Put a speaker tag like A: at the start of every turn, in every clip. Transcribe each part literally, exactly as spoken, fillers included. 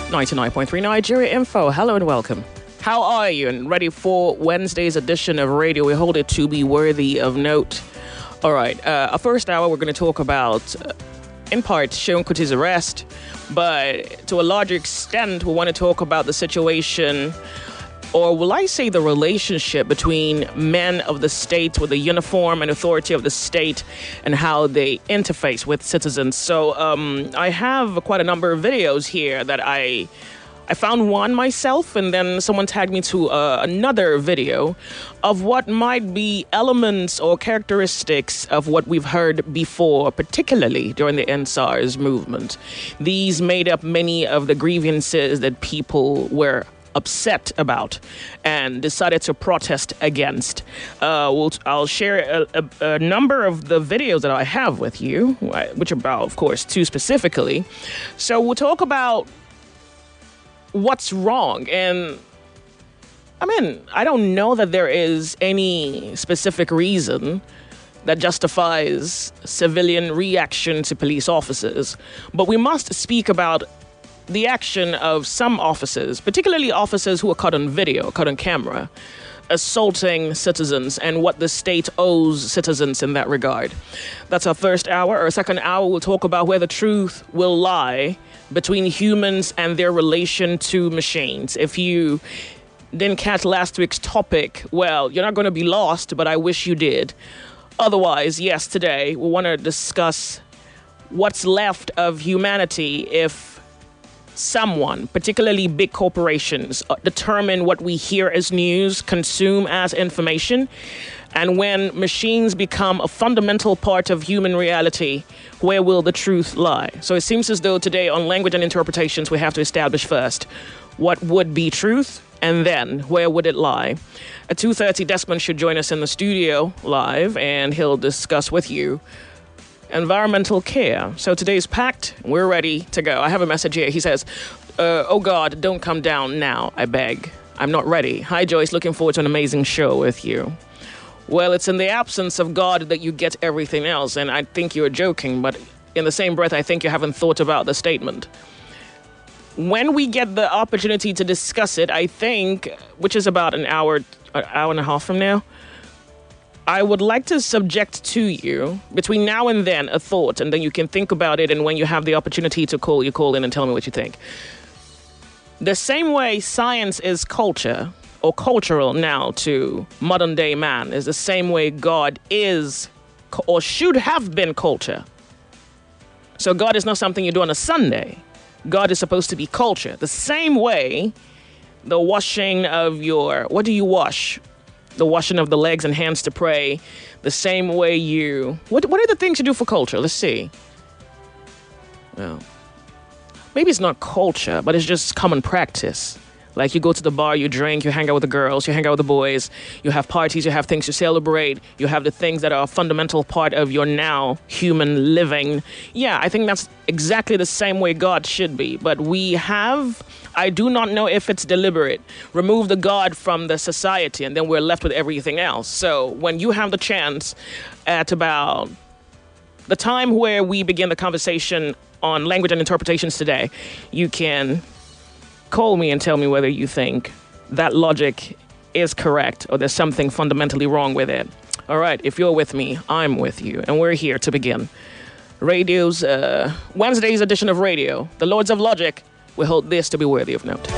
A: ninety-nine point three Nigeria Info. Hello and welcome. How are you? And ready for Wednesday's edition of Radio. We hold it to be worthy of note. All right. Uh, our first hour, we're going to talk about, uh, in part, Seun Kuti's arrest. But to a larger extent, we want to talk about the situation, or will I say the relationship between men of the state with the uniform and authority of the state and how they interface with citizens. So um, I have quite a number of videos here that I I found one myself, and then someone tagged me to uh, another video of what might be elements or characteristics of what we've heard before, particularly during the N S A R S movement. These made up many of the grievances that people were upset about and decided to protest against. Uh, we'll, I'll share a, a, a number of the videos that I have with you, which are about, of course, two specifically. So we'll talk about what's wrong. And I mean, I don't know that there is any specific reason that justifies civilian reaction to police officers, but we must speak about the action of some officers, particularly officers who are caught on video, caught on camera, assaulting citizens and what the state owes citizens in that regard. That's our first hour. Our second hour, we'll talk about where the truth will lie between humans and their relation to machines. If you didn't catch last week's topic, well, you're not going to be lost, but I wish you did. Otherwise, yes, today we want to discuss what's left of humanity if someone, particularly big corporations, uh, determine what we hear as news, consume as information, and when machines become a fundamental part of human reality, where will the truth lie? So it seems as though today on Language and Interpretations, we have to establish first what would be truth, and then where would it lie? At two thirty, Desmond should join us in the studio live, and he'll discuss with you environmental care. So today's packed. We're ready to go. I have a message here. He says, uh, oh God, don't come down now, I beg. I'm not ready. Hi, Joyce. Looking forward to an amazing show with you. Well, it's in the absence of God that you get everything else. And I think you're joking, but in the same breath, I think you haven't thought about the statement. When we get the opportunity to discuss it, I think, which is about an hour, an hour and a half from now, I would like to subject to you, between now and then, a thought, and then you can think about it, and when you have the opportunity to call, you call in and tell me what you think. The same way science is culture, or cultural now to modern-day man, is the same way God is, or should have been, culture. So God is not something you do on a Sunday. God is supposed to be culture. The same way the washing of your... What do you wash? The washing of the legs and hands to pray, the same way you... What What are the things you do for culture? Let's see. Well, maybe it's not culture, but it's just common practice. Like you go to the bar, you drink, you hang out with the girls, you hang out with the boys, you have parties, you have things to celebrate, you have the things that are a fundamental part of your now human living. Yeah, I think that's exactly the same way God should be. But we have... I do not know if it's deliberate. Remove the God from the society, and then we're left with everything else. So when you have the chance at about the time where we begin the conversation on Language and Interpretations today, you can call me and tell me whether you think that logic is correct or there's something fundamentally wrong with it. All right, if you're with me, I'm with you, and we're here to begin. Radio's uh, Wednesday's edition of Radio, the Lords of Logic. We hold this to be worthy of note.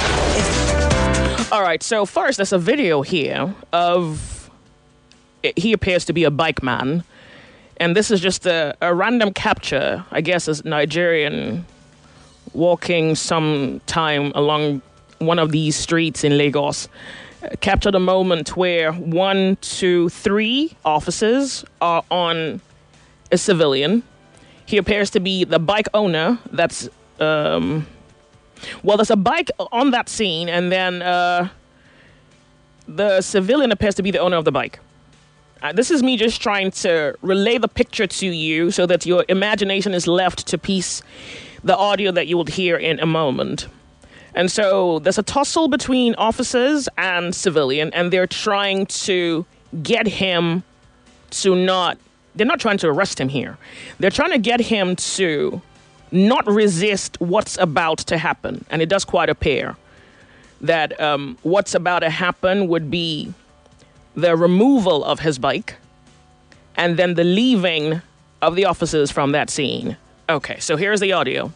A: All right, so first, there's a video here of, he appears to be a bike man, and this is just a, a random capture, I guess, as Nigerian walking some time along one of these streets in Lagos, uh, captured a moment where one, two, three officers are on a civilian. He appears to be the bike owner that's... Um, Well, there's a bike on that scene, and then uh, the civilian appears to be the owner of the bike. Uh, this is me just trying to relay the picture to you so that your imagination is left to piece the audio that you will hear in a moment. And so there's a tussle between officers and civilian, and they're trying to get him to not... They're not trying to arrest him here. They're trying to get him to not resist what's about to happen. And it does quite appear that um, what's about to happen would be the removal of his bike and then the leaving of the officers from that scene. Okay, so here's the audio.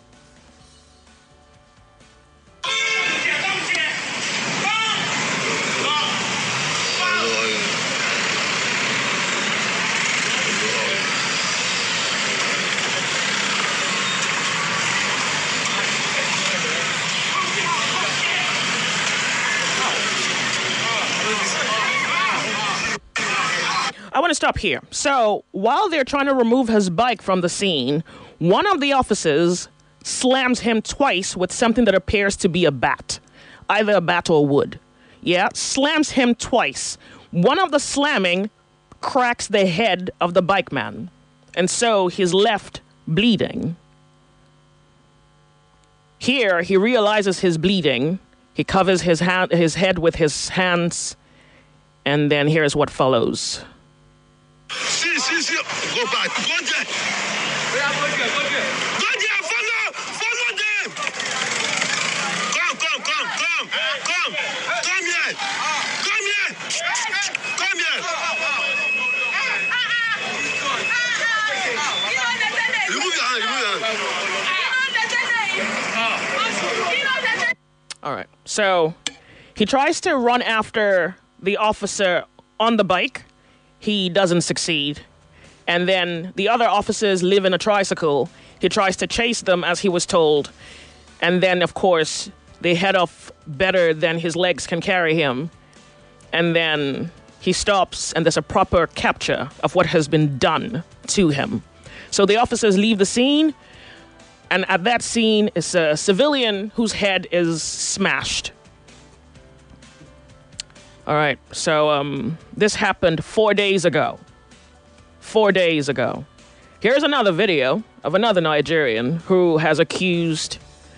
A: I want to stop here. So while they're trying to remove his bike from the scene, one of the officers slams him twice with something that appears to be a bat, either a bat or wood. Yeah, slams him twice. One of the slamming cracks the head of the bike man, and so he's left bleeding. Here, he realizes he's bleeding. He covers his hand, his head with his hands, and then here's what follows.
B: See, see, see. Go back. Go there. Go there. Follow. Follow them. Come, come, come, come. Come. Come here. Come here. Come here. Remove your hand. Remove your hand.
A: All right. So he tries to run after the officer on the bike. He doesn't succeed. And then the other officers live in a tricycle. He tries to chase them as he was told. And then, of course, they head off better than his legs can carry him. And then he stops, and there's a proper capture of what has been done to him. So the officers leave the scene, and at that scene is a civilian whose head is smashed. All right, so um, this happened four days ago. Four days ago. Here's another video of another Nigerian who has accused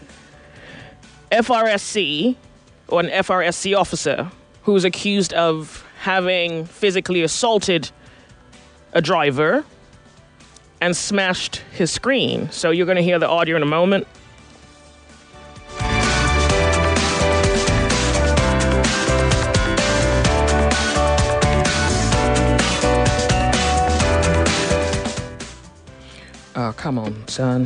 A: F R S C, or an F R S C officer, who's accused of having physically assaulted a driver and smashed his screen. So you're going to hear the audio in a moment. Oh, come on, son.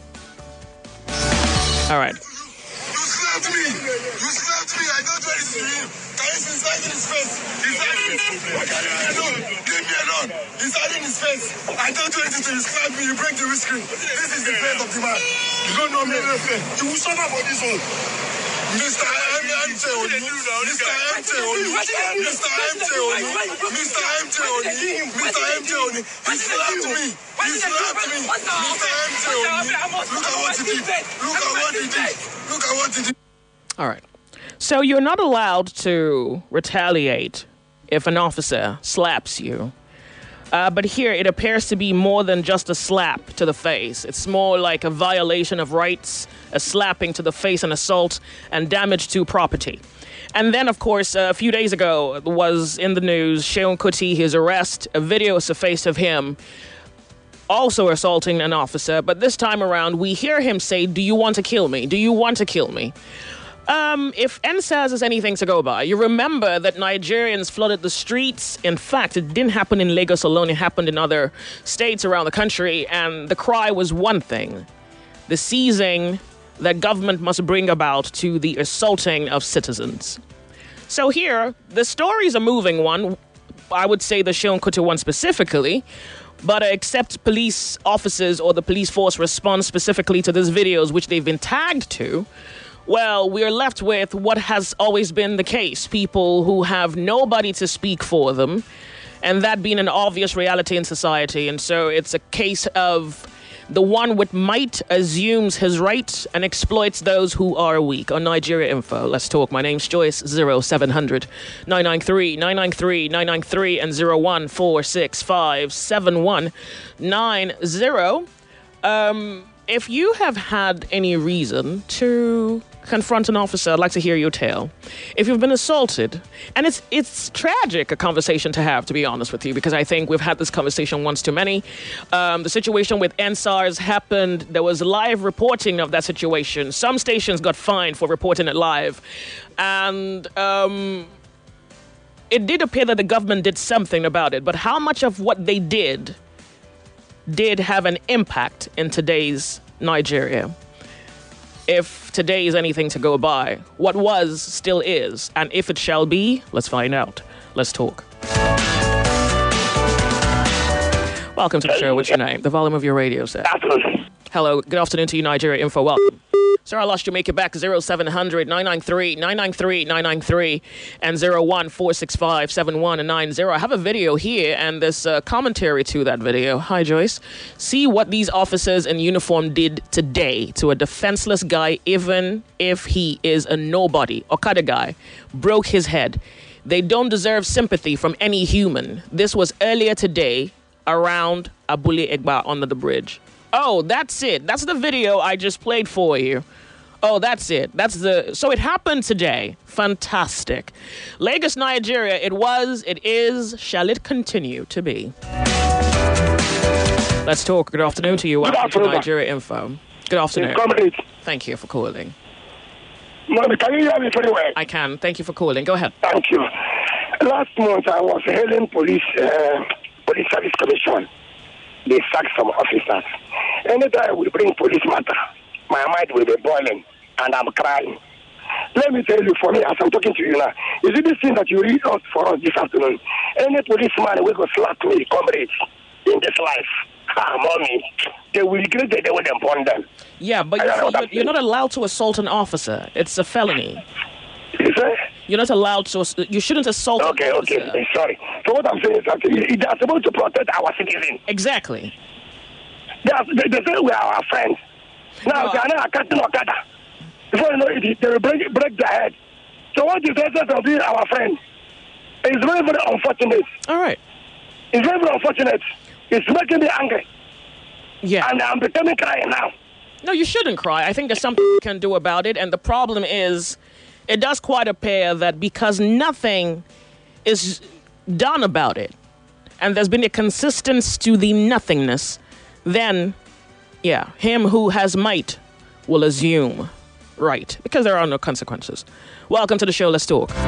A: All right.
B: You slapped me. You slapped me. I don't do anything to him. Can you see he's hiding his face? He's hiding his face. Leave me alone. Leave me alone. He's hiding his face. I don't do anything to you. Slap me. You break the windscreen. This is the face of the man. You don't know me. You will suffer for this one. Mister M J Oni. Mister M J Oni. Mister M J Oni. Mister M J Oni. Mister M J Oni. He slapped me. He slapped me. Mister M J Oni. Look at what he did. Look at what he did. Look at what he did.
A: All right. So you're not allowed to retaliate if an officer slaps you. Uh, but here it appears to be more than just a slap to the face. It's more like a violation of rights, a slapping to the face, an assault, and damage to property. And then, of course, a few days ago was in the news, Seun Kuti, his arrest, a video surfaced of him also assaulting an officer. But this time around, we hear him say, "Do you want to kill me? Do you want to kill me?" Um, if N S A S is anything to go by, you remember that Nigerians flooded the streets. In fact, it didn't happen in Lagos alone. It happened in other states around the country. And the cry was one thing: the seizing that government must bring about to the assaulting of citizens. So here, the story's a moving one. I would say the Seun Kuti one specifically. But uh, except police officers or the police force respond specifically to these videos, which they've been tagged to, well, we're left with what has always been the case. People who have nobody to speak for them, and that being an obvious reality in society. And so it's a case of the one with might assumes his right and exploits those who are weak. On Nigeria Info, let's talk. My name's Joyce. zero seven hundred nine nine three nine nine three nine nine three and zero one four six five seven one nine zero. Um... if you have had any reason to confront an officer, I'd like to hear your tale. If you've been assaulted, and it's it's tragic, a conversation to have, to be honest with you, because I think we've had this conversation once too many. Um, the situation with N SARS happened. There was live reporting of that situation. Some stations got fined for reporting it live. And um, it did appear that the government did something about it. But how much of what they did did have an impact in today's Nigeria? If today is anything to go by, what was still is, and if it shall be, let's find out. Let's talk. Welcome to the show. What's your name? The volume of your radio set. Hello. Good afternoon to you, Nigeria Info. Welcome. Sir, I lost you. Make it back. zero seven hundred nine nine three nine nine three nine nine three and zero one four six five seven one nine zero. I have a video here and there's uh, commentary to that video. Hi, Joyce. See what these officers in uniform did today to a defenseless guy, even if he is a nobody. Okada guy broke his head. They don't deserve sympathy from any human. This was earlier today around Abule Egba under the bridge. Oh, that's it. That's the video I just played for you. Oh, that's it. That's the... So it happened today. Fantastic. Lagos, Nigeria. It was, it is, shall it continue to be? Let's talk. Good afternoon to you. Welcome to Nigeria Info. Good afternoon. Thank you for calling.
B: Mommy, can you hear me very well?
A: I can. Thank you for calling. Go ahead.
B: Thank you. Last month, I was hailing police, uh, police service commission. They sacked some officers. Anytime we bring police matter, my mind will be boiling and I'm crying. Let me tell you, for me, as I'm talking to you now, is it this thing that you read out for us this afternoon? Any policeman will go slap me, comrades, in this life. Ah, mommy, they will regret that they would upon them.
A: Yeah, but you see, you're, you're not allowed to assault an officer. It's a felony.
B: Is it?
A: You're not allowed to. You shouldn't assault.
B: Okay,
A: an
B: okay. Officer. Sorry. So what I'm saying is that they are supposed to protect our citizens.
A: Exactly.
B: They, are, they, they say we are our friends. Now no, they are not cutting Okada. Before you know it, they will break, break their head. So what is the essence of being our friend? It's very, very unfortunate.
A: All right.
B: It's very, very unfortunate. It's making me angry.
A: Yeah.
B: And I'm becoming crying now.
A: No, you shouldn't cry. I think there's something you can do about it. And the problem is, it does quite appear that because nothing is done about it, and there's been a consistence to the nothingness, then, yeah, him who has might will assume right, because there are no consequences. Welcome to the show. Let's talk.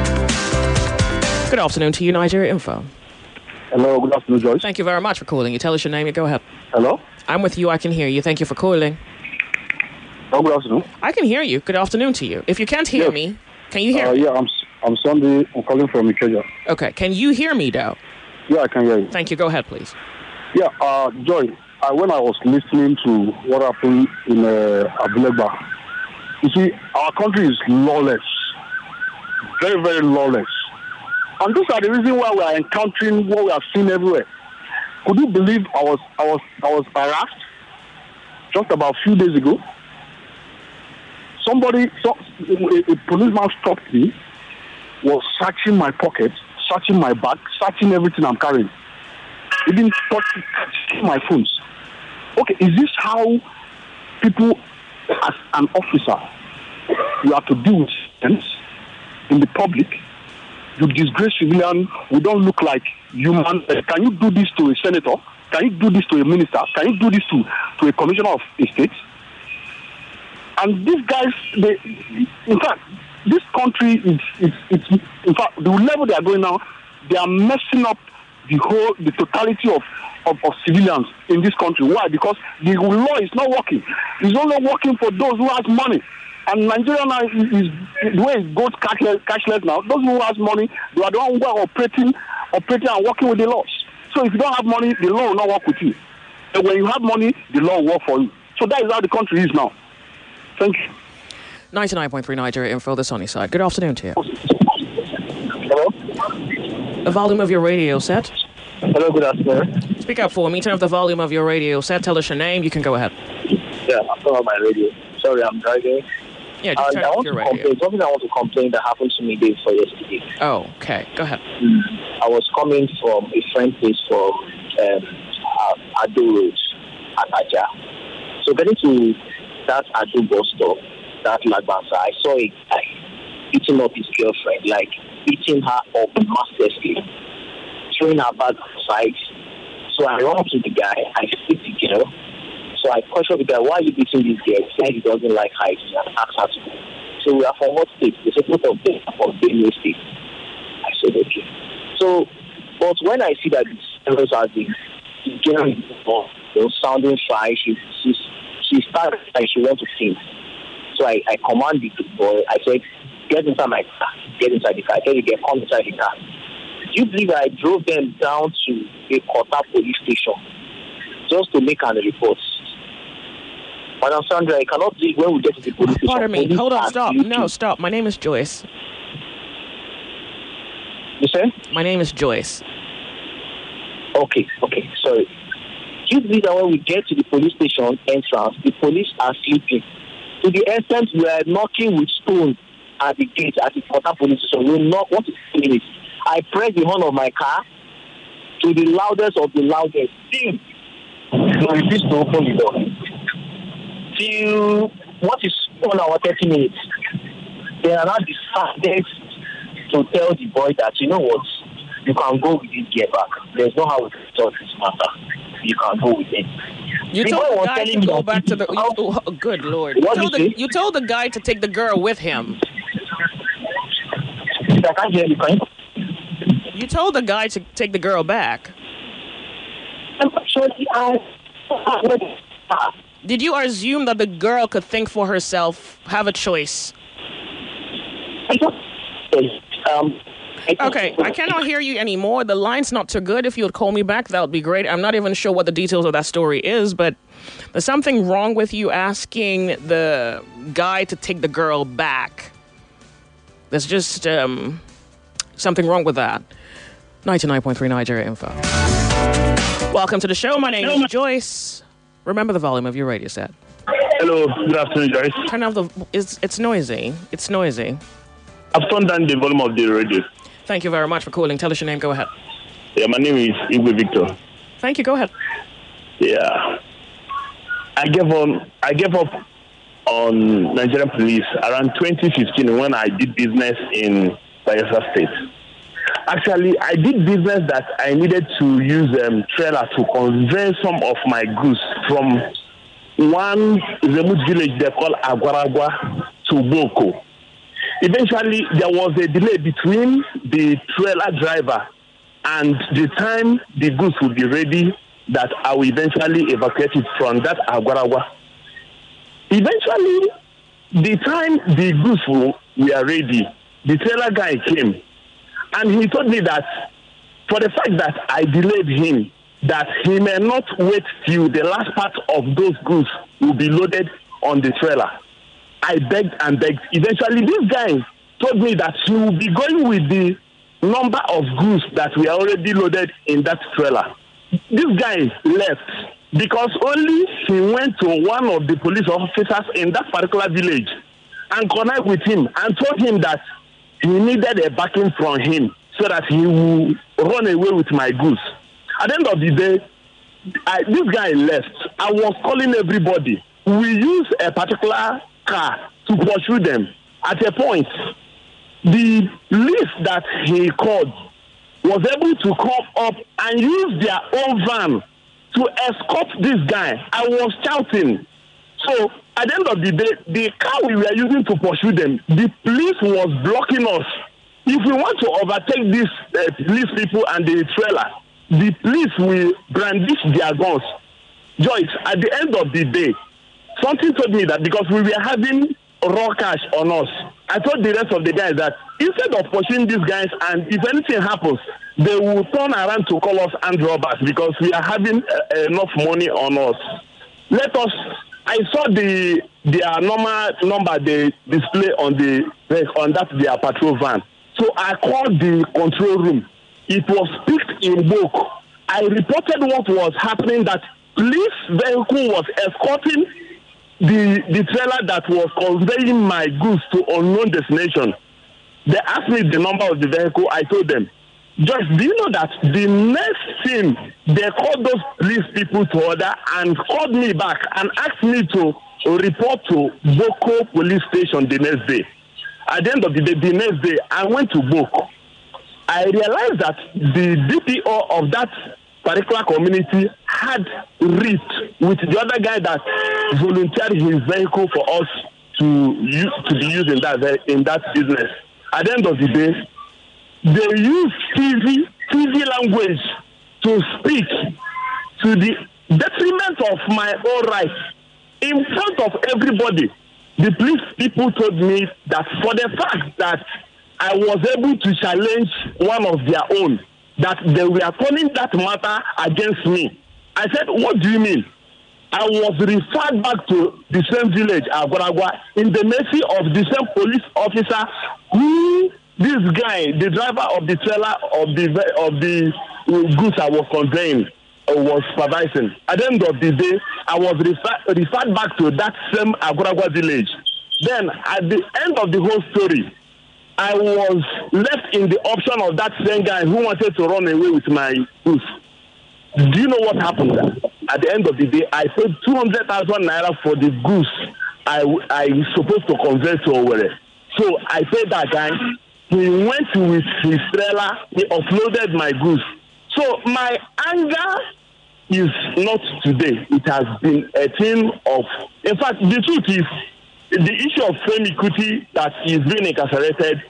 A: Good afternoon to you, Nigeria Info.
C: Hello, good afternoon, Joyce.
A: Thank you very much for calling. You tell us your name, you go ahead.
C: Hello?
A: I'm with you, I can hear you. Thank you for calling.
C: Oh, good afternoon.
A: I can hear you. Good afternoon to you. If you can't hear
C: yes.
A: me, can you hear
C: uh,
A: me?
C: Yeah, I'm I'm Sunday. I'm calling from Ikeja.
A: Okay, can you hear me, though?
C: Yeah, I can hear you.
A: Thank you. Go ahead, please.
C: Yeah, uh, Joy, uh, when I was listening to what happened in uh, Abulegba, you see, our country is lawless. Very, very lawless. And these are the reasons why we are encountering what we have seen everywhere. Could you believe I was I was I was harassed just about a few days ago? Somebody, so, a, a policeman stopped me, was searching my pocket, searching my bag, searching everything I'm carrying. He didn't touch my phones. Okay, is this how people, as an officer, you have to deal with things in the public? You disgrace civilian, we don't look like human. Can you do this to a senator? Can you do this to a minister? Can you do this to, to a commissioner of a state? And these guys, they, in fact, this country is, it's, it's, in fact, the level they are going now, they are messing up the whole, the totality of, of, of civilians in this country. Why? Because the law is not working. It's only working for those who have money. And Nigeria now is, is the way it goes cashless, cashless now. Those who have money, they are the ones who are operating, operating and working with the laws. So if you don't have money, the law will not work with you. And when you have money, the law will work for you. So that is how the country is now. Thank you.
A: ninety-nine point three Nigeria Info, the sunny side. Good afternoon to you.
C: Hello?
A: The volume of your radio set.
C: Hello, good afternoon.
A: Speak up for me. Turn up the volume of your radio set. Tell us your name. You can go ahead.
C: Yeah, I'm talking about my radio. Sorry, I'm driving.
A: Yeah, just turn
C: uh, I
A: up
C: want
A: your
C: to
A: radio.
C: complain. Something I want to complain that happened to me day before yesterday.
A: Oh, okay. Go ahead.
C: Mm. I was coming from a friend place from um, uh, Ado Road at Aja.
D: So getting to that Ado bus stop, that Lagbansa, I saw a guy beating up his girlfriend, like beating her up masterfully, throwing her bag aside. So I run up to the guy, I speak the girl. So I question the guy, why are you beating this girl? He said he doesn't like hiking and asked her to go. So we are from what state? They said both of them are from Benue State. I said, okay. So, but when I see that the service has been, the girl is you know, sounding shy, she, she, she started like she wants to sing. So I, I commanded the boy, I said, get inside my car, get inside the car. I said, you get come inside the car. Do you believe I drove them down to a Kota police station just to make an report? Madam Sandra, I cannot believe when we get to the police station.
A: Pardon me. Hold on, stop. No, stop. My name is Joyce.
D: You say?
A: My name is Joyce.
D: Okay, okay, sorry. Do you believe that when we get to the police station entrance, the police are sleeping? To the extent we are knocking with stones at the gate at the Kota police station. We knock, what is minutes? I press the horn of my car to the loudest of the loudest. Ding! So refuse to open the door. Till what is one hour thirty minutes? They are not decided to tell the boy that, you know what, you can go with this gear back. There's no how we can solve this matter. You can go with it.
A: You
D: the
A: told
D: boy
A: the
D: was
A: guy
D: telling
A: to
D: me
A: go
D: that
A: back to the. You,
D: how,
A: oh, good Lord!
D: What
A: You told,
D: did you
A: the,
D: say?
A: you told the guy to take the girl with him.
D: I can't hear you. Can you?
A: You told the guy to take the girl back.
D: I'm actually, I.
A: Did you assume that the girl could think for herself, have a choice?
D: I don't. Um.
A: Okay, I cannot hear you anymore. The line's not too good. If you would call me back, that would be great. I'm not even sure what the details of that story is, but there's something wrong with you asking the guy to take the girl back. There's just um, something wrong with that. ninety-nine point three Nigeria Info. Welcome to the show. My name is Joyce. Remember the volume of your radio set.
C: Hello, good afternoon, Joyce.
A: Turn off the... It's, it's noisy. It's noisy.
C: I've turned down the volume of the radio.
A: Thank you very much for calling. Tell us your name. Go ahead.
C: Yeah, my name is Igwe Victor.
A: Thank you. Go ahead.
C: Yeah. I gave on. I gave up on Nigerian police around twenty fifteen when I did business in Bayelsa State. Actually, I did business that I needed to use a um, trailer to convey some of my goods from one remote village they call Agwaragwa to Boko. Eventually, there was a delay between the trailer driver and the time the goods would be ready that I will eventually evacuate it from that Agwaragwa. Eventually, the time the goods were ready, the trailer guy came and he told me that for the fact that I delayed him, that he may not wait till the last part of those goods will be loaded on the trailer. I begged and begged. Eventually, this guy told me that he will be going with the number of goods that we already loaded in that trailer. This guy left because only he went to one of the police officers in that particular village and connect with him and told him that he needed a backing from him so that he will run away with my goods. At the end of the day, I, this guy left. I was calling everybody. We used a particular car to pursue them. At a point, the list that he called was able to come up and use their own van to escort this guy. I was shouting. So at the end of the day, the car we were using to pursue them, the police was blocking us. If we want to overtake these uh, police people and the trailer, the police will brandish their guns. Joyce, at the end of the day, something told me that because we were having raw cash on us, I told the rest of the guys that instead of pursuing these guys and if anything happens, they will turn around to call us armed robbers because we are having uh, enough money on us. Let us, I saw the their normal number they display on the on that their patrol van. So I called the control room. It was picked in Boko. I reported what was happening, that police vehicle was escorting the the trailer that was conveying my goods to unknown destination. They asked me the number of the vehicle. I told them. Joyce, do you know that the next thing they called those police people to order and called me back and asked me to report to Boko police station the next day. At the end of the day, the next day, I went to Boko. I realized that the D P O of that particular community had rift with the other guy that volunteered his vehicle for us to use, to be used in that in that business. At the end of the day, they use T V T V language to speak to the detriment of my own rights in front of everybody. The police people told me that for the fact that I was able to challenge one of their own, that they were turning that matter against me. I said, what do you mean? I was referred back to the same village, Agwaragwa, in the mercy of the same police officer who this guy, the driver of the trailer of the of the goods I was conveying, uh, was supervising. At the end of the day, I was refer- referred back to that same Agwaragwa village. Then, at the end of the whole story, I was left in the option of that same guy who wanted to run away with my goods. Do you know what happened? At the end of the day, I paid two hundred thousand naira for the goods I I was supposed to convey to Owerri. So I paid that guy. He went with his trailer. He offloaded my goods. So my anger is not today. It has been a thing of. In fact, the truth is, the issue of Femi Kuti that is being incarcerated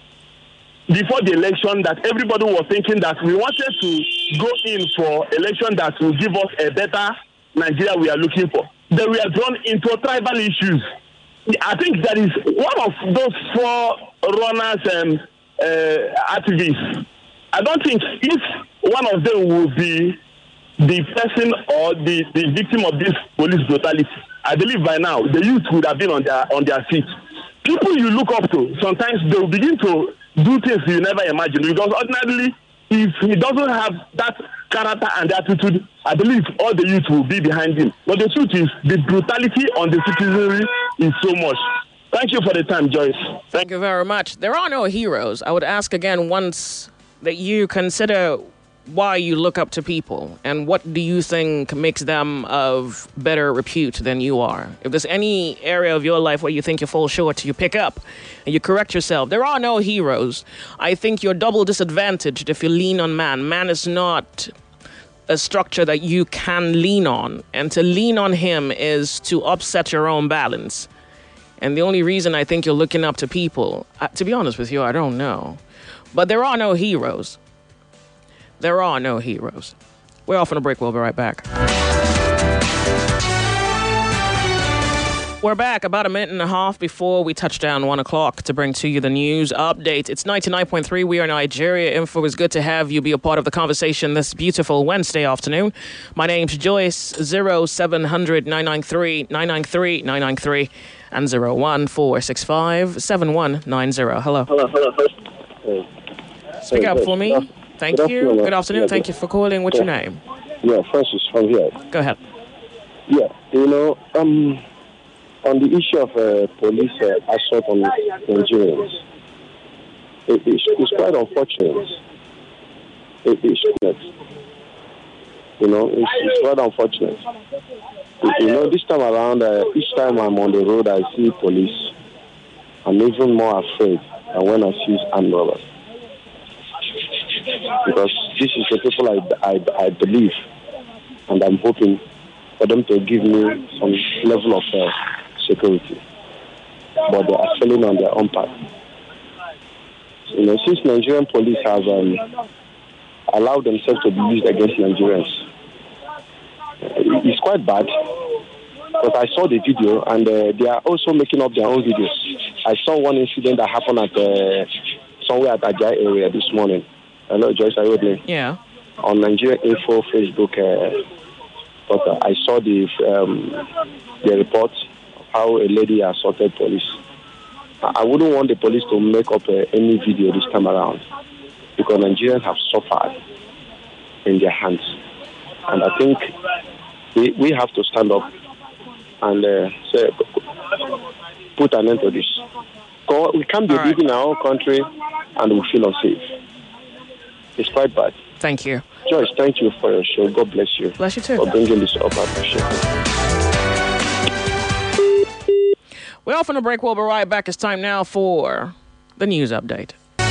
C: before the election, that everybody was thinking that we wanted to go in for election that will give us a better Nigeria we are looking for. Then we are drawn into tribal issues. I think that is one of those four runners and uh, activists. I don't think if one of them will be the person or the, the victim of this police brutality, I believe by now the youth would have been on their on their feet. People you look up to, sometimes they will begin to do things you never imagined. Because ordinarily, if he doesn't have that character and attitude, I believe all the youth will be behind him. But the truth is, the brutality on the citizenry is so much. Thank you for the time, Joyce. Thank,
A: Thank you very much. There are no heroes. I would ask again once that you consider why you look up to people and what do you think makes them of better repute than you are. If there's any area of your life where you think you fall short, you pick up and you correct yourself. There are no heroes. I think you're double disadvantaged if you lean on man. Man is not a structure that you can lean on, and to lean on him is to upset your own balance. And the only reason I think you're looking up to people, uh, to be honest with you, I don't know. But there are no heroes. There are no heroes. We're off on a break. We'll be right back. We're back about a minute and a half before we touch down one o'clock to bring to you the news update. It's ninety-nine point three. We are Nigeria Info. It's good to have you be a part of the conversation this beautiful Wednesday afternoon. My name's Joyce. zero seven hundred nine nine three nine nine three nine nine three and zero one four six five seven one nine zero. Hello.
E: Hello, hello. hello.
A: Speak
E: hey,
A: up
E: hey,
A: for me.
E: Good
A: Thank
E: good
A: you.
E: afternoon,
A: Good afternoon.
E: yeah,
A: Thank
E: good.
A: you for calling. What's
E: yeah.
A: your name?
E: Yeah, Francis from here.
A: Go ahead.
E: Yeah, you know, um, on the issue of uh, police uh, assault on Nigerians, it, it's, it's quite unfortunate. It, it's you know, it's, it's quite unfortunate. You know, this time around, uh, each time I'm on the road, I see police. I'm even more afraid than when I see armed robbers. Because this is the people I, I, I believe, and I'm hoping for them to give me some level of uh, security. But they are failing on their own part. You know, since Nigerian police have um, allowed themselves to be used against Nigerians, it's quite bad. But I saw the video, and uh, they are also making up their own videos. I saw one incident that happened at uh, somewhere at Ajay area this morning. Hello, Joyce, are you with me?
A: Yeah.
E: On Nigeria Info Facebook, uh, but, uh, I saw the um, the report of how a lady assaulted police. I, I wouldn't want the police to make up uh, any video this time around, because Nigerians have suffered in their hands. And I think we, we have to stand up and uh, say, put an end to this. We can't be
A: All right.
E: living in our own country and we feel unsafe. It's quite bad.
A: Thank you.
E: Joyce, thank you for your show. God bless you.
A: Bless you too.
E: For bringing this up. I appreciate it.
A: We're off on a break. We'll be right back. It's time now for the news update.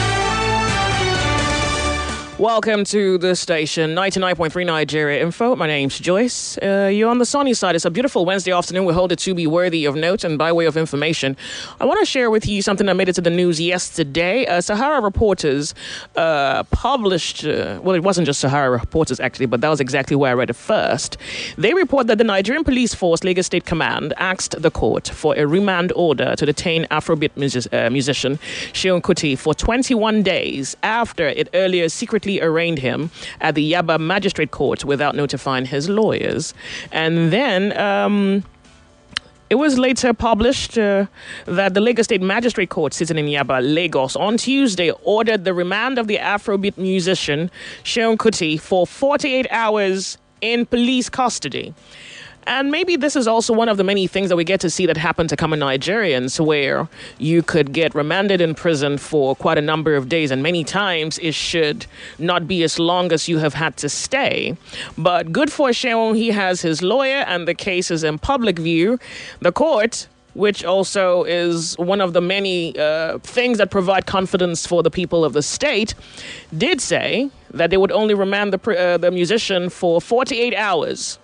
A: Welcome to the station, ninety-nine point three Nigeria Info. My name's Joyce. Uh, you're on the sunny side. It's a beautiful Wednesday afternoon. We hold it to be worthy of note. And by way of information, I want to share with you something that made it to the news yesterday. Uh, Sahara Reporters uh, published, uh, well, it wasn't just Sahara Reporters, actually, but that was exactly where I read it first. They report that the Nigerian Police Force Lagos State Command asked the court for a remand order to detain Afrobeat music, uh, musician Seun Kuti for twenty-one days after it earlier secretly arraigned him at the Yaba Magistrate Court without notifying his lawyers. And then um, it was later published uh, that the Lagos State Magistrate Court sitting in Yaba, Lagos, on Tuesday ordered the remand of the Afrobeat musician Seun Kuti for forty-eight hours in police custody. And maybe this is also one of the many things that we get to see that happen to common Nigerians, where you could get remanded in prison for quite a number of days, and many times it should not be as long as you have had to stay. But good for Seun, he has his lawyer, and the case is in public view. The court, which also is one of the many uh, things that provide confidence for the people of the state, did say that they would only remand the, uh, the musician for forty-eight hours.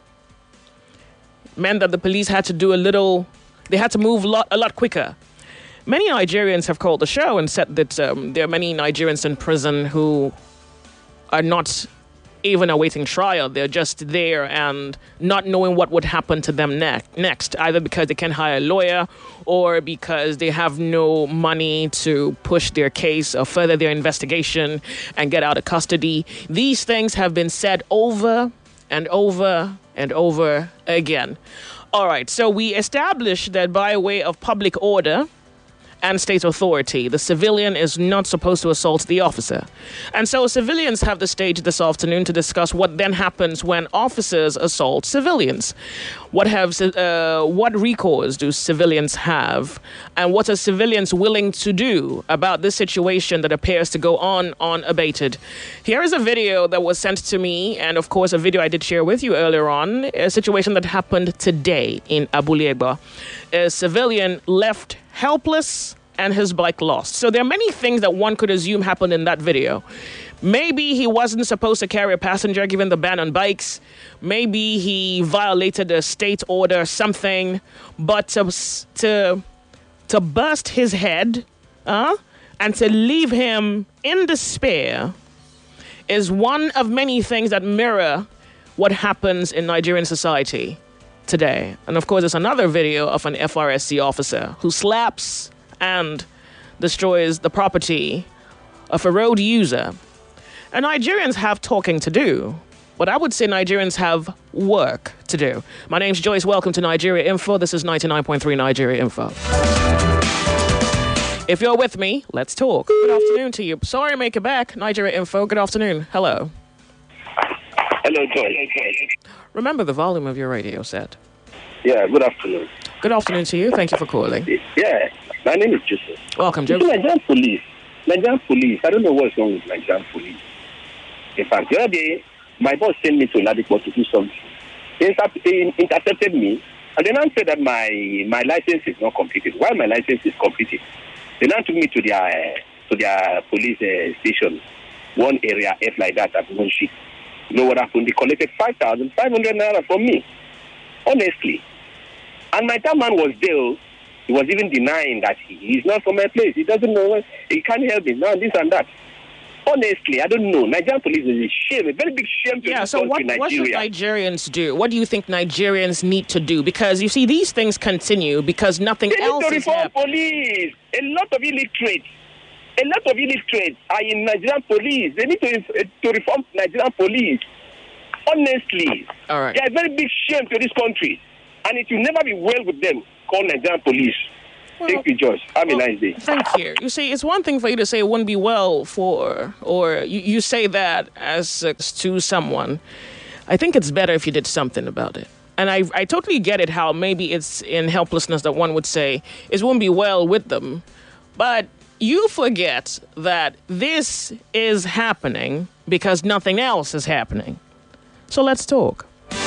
A: Meant that the police had to do a little, they had to move a lot, a lot quicker. Many Nigerians have called the show and said that um, there are many Nigerians in prison who are not even awaiting trial. They're just there and not knowing what would happen to them ne- next, either because they can't hire a lawyer or because they have no money to push their case or further their investigation and get out of custody. These things have been said over and over and over again. All right, so we established that by way of public order and state authority, the civilian is not supposed to assault the officer. And so civilians have the stage this afternoon to discuss what then happens when officers assault civilians. What have uh, what recourse do civilians have? And what are civilians willing to do about this situation that appears to go on unabated? Here is a video that was sent to me, and of course a video I did share with you earlier on, a situation that happened today in Abulegba. A civilian left helpless and his bike lost. So there are many things that one could assume happened in that video. Maybe he wasn't supposed to carry a passenger given the ban on bikes. Maybe he violated a state order, something. But to to, to burst his head uh, and to leave him in despair is one of many things that mirror what happens in Nigerian society today. And of course, there's another video of an F R S C officer who slaps and destroys the property of a road user. And Nigerians have talking to do, but I would say Nigerians have work to do. My name's Joyce. Welcome to Nigeria Info. This is ninety-nine point three Nigeria Info. If you're with me, let's talk. Good afternoon to you. Sorry, make it back. Nigeria Info. Good afternoon. Hello.
F: Hello, Joyce.
A: Remember the volume of your radio set.
F: Yeah, good afternoon.
A: Good afternoon to you. Thank you for calling.
F: Yeah, my name is Joseph.
A: Welcome,
F: You see,
A: Joseph.
F: Nigerian police. Nigerian police. I don't know what's wrong with Nigerian police. In fact, the other day, my boss sent me to Ladipo to do something. He inter- he intercepted me, and then I said that my my license is not completed. While my license is completed, they now took me to their uh, to their police uh, station, one area F like that at one sheet. You know what happened? They collected five thousand five hundred naira from me. Honestly. And my third man was there. He was even denying that he is not from my place. He doesn't know. What, he can't help me. Now this and that. Honestly, I don't know. Nigerian police is a shame, a very big shame to
A: Yeah,
F: this
A: so what,
F: country,
A: what should
F: Nigeria.
A: Nigerians do? What do you think Nigerians need to do? Because, you see, these things continue because nothing
F: They
A: else
F: need to
A: is
F: reform
A: happening.
F: police. A lot of illiterates, a lot of illiterates are in Nigerian police. They need to, to reform Nigerian police. Honestly,
A: All right.
F: they are a very big shame to this country. And it will never be well with them, call Nigerian police.
A: Well,
F: Thank you, George. Have
A: well,
F: a nice day.
A: Thank you. You see, it's one thing for you to say it wouldn't be well for, or you, you say that as uh, to someone. I think it's better if you did something about it. And I I totally get it how maybe it's in helplessness that one would say it wouldn't be well with them. But you forget that this is happening because nothing else is happening. So let's talk.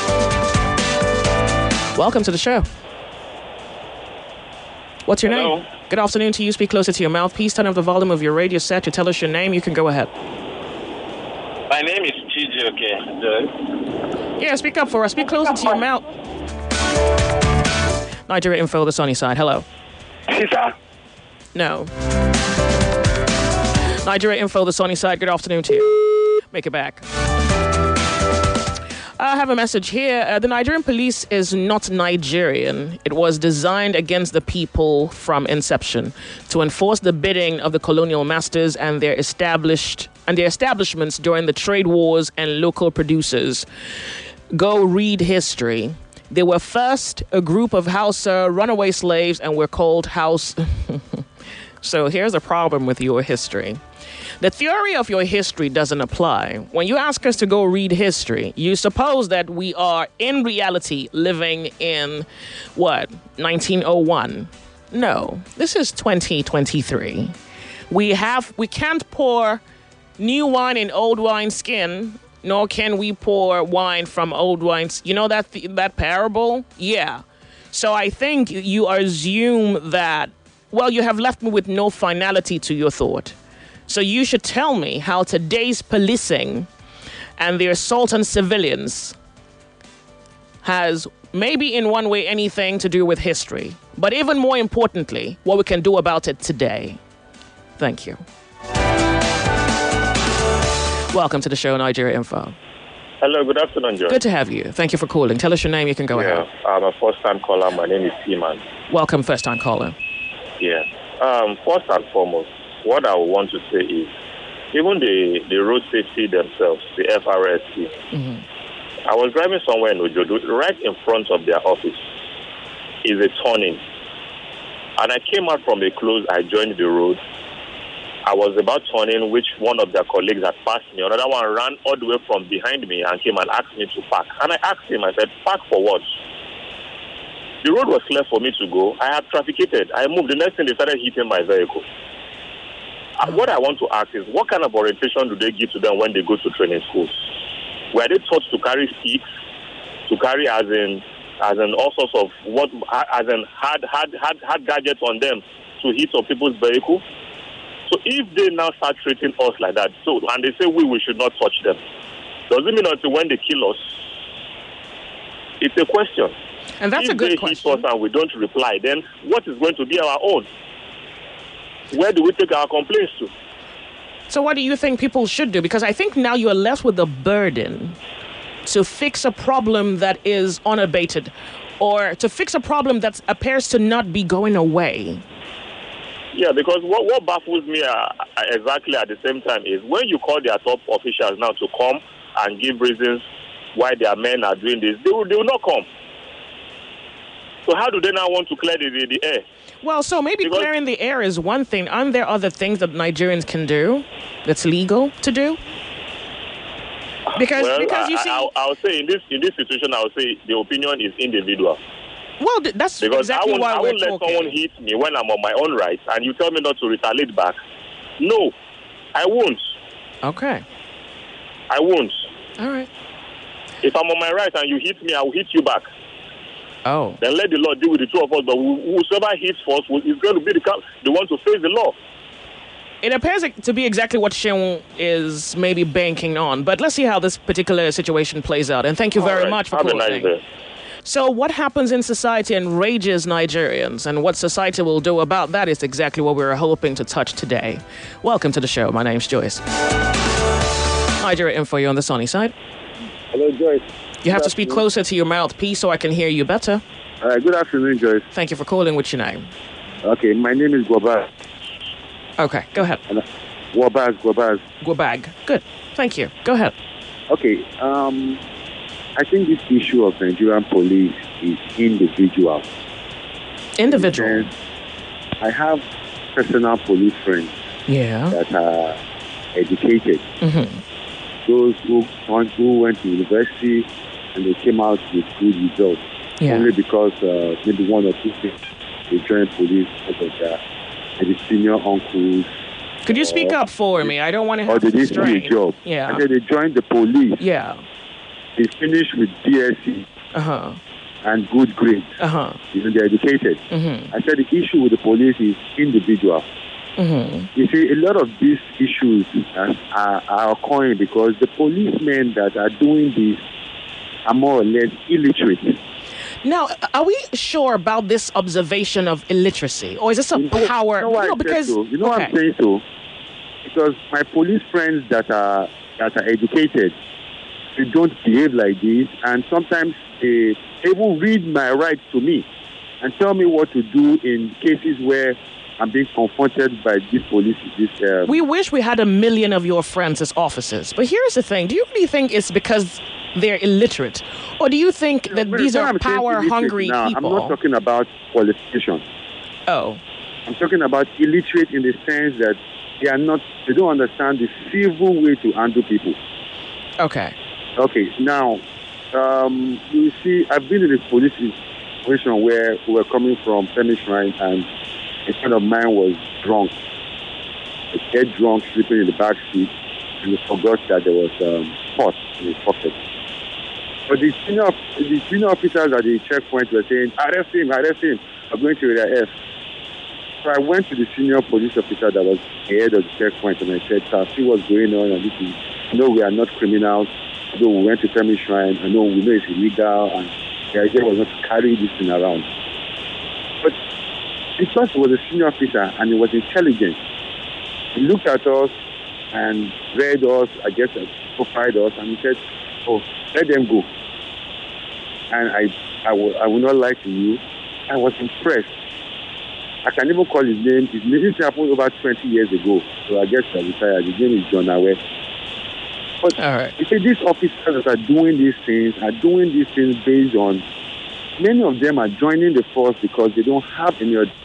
A: Welcome to the show. What's your
G: Hello.
A: name? Good afternoon to you. Speak closer to your mouthpiece. Turn up the volume of your radio set. You tell us your name. You can go ahead.
G: My name is Chijioke.
A: Yeah, speak up for us. Speak closer to your mouth. Nigeria Info, the sunny side. Hello.
F: Sister?
A: No. Nigeria Info, the sunny side. Good afternoon to you. Make it back. I have a message here. Uh, the Nigerian police is not Nigerian. It was designed against the people from inception to enforce the bidding of the colonial masters and their established and their establishments during the trade wars and local producers. Go read history. They were first a group of Hausa runaway slaves and were called House. So here's the problem with your history. The theory of your history doesn't apply. When you ask us to go read history, you suppose that we are in reality living in, what, nineteen oh one? No, this is twenty twenty-three. We have, we can't pour new wine in old wine skin, nor can we pour wine from old wines. You know that that parable? Yeah. So I think you assume that, well, you have left me with no finality to your thought. So you should tell me how today's policing and the assault on civilians has maybe in one way anything to do with history. But even more importantly, what we can do about it today. Thank you. Welcome to the show, Nigeria Info.
G: Hello, good afternoon, John.
A: Good to have you. Thank you for calling. Tell us your name. You can go
G: yeah,
A: ahead.
G: I'm a first-time caller. My name is Seaman.
A: Welcome, first-time caller.
G: Yeah. Um, first and foremost, what I want to say is, even the, the road safety themselves, the F R S C, mm-hmm. I was driving somewhere in Ojodu, right in front of their office is a turning. And I came out from a close, I joined the road. I was about turning, which one of their colleagues had passed me. Another one ran all the way from behind me and came and asked me to park. And I asked him, I said, park for what? The road was clear for me to go. I had trafficated. I moved. The next thing, they started hitting my vehicle. What I want to ask is, what kind of orientation do they give to them when they go to training schools? Were they taught to carry sticks, to carry as in, as in all sorts of what, as in hard, hard, hard, hard gadgets on them to hit on people's vehicle? So if they now start treating us like that, so and they say we we should not touch them, does it mean until when they kill us? It's a question.
A: And that's
G: if
A: a good
G: they
A: question.
G: hit us and we don't reply, then what is going to be our own? Where do we take our complaints to?
A: So what do you think people should do? Because I think now you are left with the burden to fix a problem that is unabated, or to fix a problem that appears to not be going away.
G: Yeah, because what, what baffles me uh, exactly at the same time is when you call their top officials now to come and give reasons why their men are doing this, they will, they will not come. So how do they now want to clear the, the, the air?
A: Well, so maybe because clearing the air is one thing. Aren't there other things that Nigerians can do that's legal to do? Because,
G: well,
A: because you
G: I,
A: see...
G: I, I'll say in this in this situation, I'll say the opinion is individual.
A: Well, that's
G: because
A: exactly
G: I won't,
A: why
G: I
A: we're
G: won't let
A: talking.
G: someone hit me when I'm on my own rights and you tell me not to retaliate back. No, I won't.
A: Okay.
G: I won't.
A: All right.
G: If I'm on my rights and you hit me, I will hit you back.
A: Oh.
G: Then let the law deal with the two of us. But whoever hits first is going to be the, the one to face the law.
A: It appears to be exactly what Seun is maybe banking on. But let's see how this particular situation plays out. And thank you very
G: right.
A: much for
G: Have
A: calling.
G: a nice day.
A: So what happens in society enrages Nigerians, and what society will do about that is exactly what we're hoping to touch today. Welcome to the show. My name's Joyce. Nigeria Info, you're on the sunny side.
C: Hello, Joyce.
A: You have to speak closer to your mouthpiece so I can hear you better.
C: Uh, good afternoon, Joyce.
A: Thank you for calling. What's your name?
C: Okay, my name is Gwabaz.
A: Okay, go ahead.
C: Gwabaz, Gwabaz.
A: Gwabag. Good. Thank you. Go ahead.
C: Okay, um... I think this issue of Nigerian police is individual.
A: Individual?
C: And I have personal police friends
A: yeah.
C: that are educated.
A: Mm-hmm.
C: Those who, who went to university and they came out with good results.
A: Yeah.
C: Only because uh, maybe one or two things they joined police because of their
H: the senior uncles.
A: Could you speak up for me? I don't want to have
H: Or they
A: to
H: didn't do a
A: strain.
H: job.
A: Yeah.
H: And then they joined the police.
A: Yeah.
H: They finished with D S C
A: Uh-huh.
H: and good grades.
A: Uh-huh.
H: You know, they're educated.
A: Mm-hmm.
H: I said the issue with the police is individual.
A: Mm-hmm.
H: You see, a lot of these issues are, are, are occurring because the policemen that are doing this are more or less illiterate.
A: Now, are we sure about this observation of illiteracy, or is this a
H: You know,
A: power?
H: You know why
A: no,
H: I said
A: because
H: so? You know why
A: okay.
H: I'm saying so? Because my police friends that are that are educated, they don't behave like this, and sometimes they even read my rights to me and tell me what to do in cases where I'm being confronted by this police. This um,
A: We wish we had a million of your friends as officers, but here's the thing: do you really think it's because they're illiterate, or do you think that
H: When-
A: these
H: when
A: are
H: I'm saying
A: power-hungry
H: illiterate now,
A: people?
H: I'm not talking about qualification.
A: Oh,
H: I'm talking about illiterate in the sense that they are not, they don't understand the civil way to handle people.
A: okay.
H: Okay, now, um, you see, I've been in a police situation where we were coming from Femi Shrine and a friend of mine was drunk. A dead drunk, sleeping in the back seat, and he forgot that there was um, pot in his pocket. But the senior, the senior officers at the checkpoint were saying, arrest him, arrest him. I'm going to area F. So I went to the senior police officer that was head of the checkpoint and I said, sir, see what's going on. And this is, I know we are not criminals. Although we went to Femi Shrine, I know we know it's illegal and the idea was not to carry this thing around. But because he was a senior officer and he was intelligent, he looked at us and read us, I guess, profiled us, and he said, oh, let them go. And I, I, will, I will not lie to you, I was impressed. I can even call his name. His name this happened over twenty years ago, so I guess I retired. His name is John Awe. But
A: All right.
H: you see, these officers that are doing these things are doing these things based on, many of them are joining the force because they don't have any other.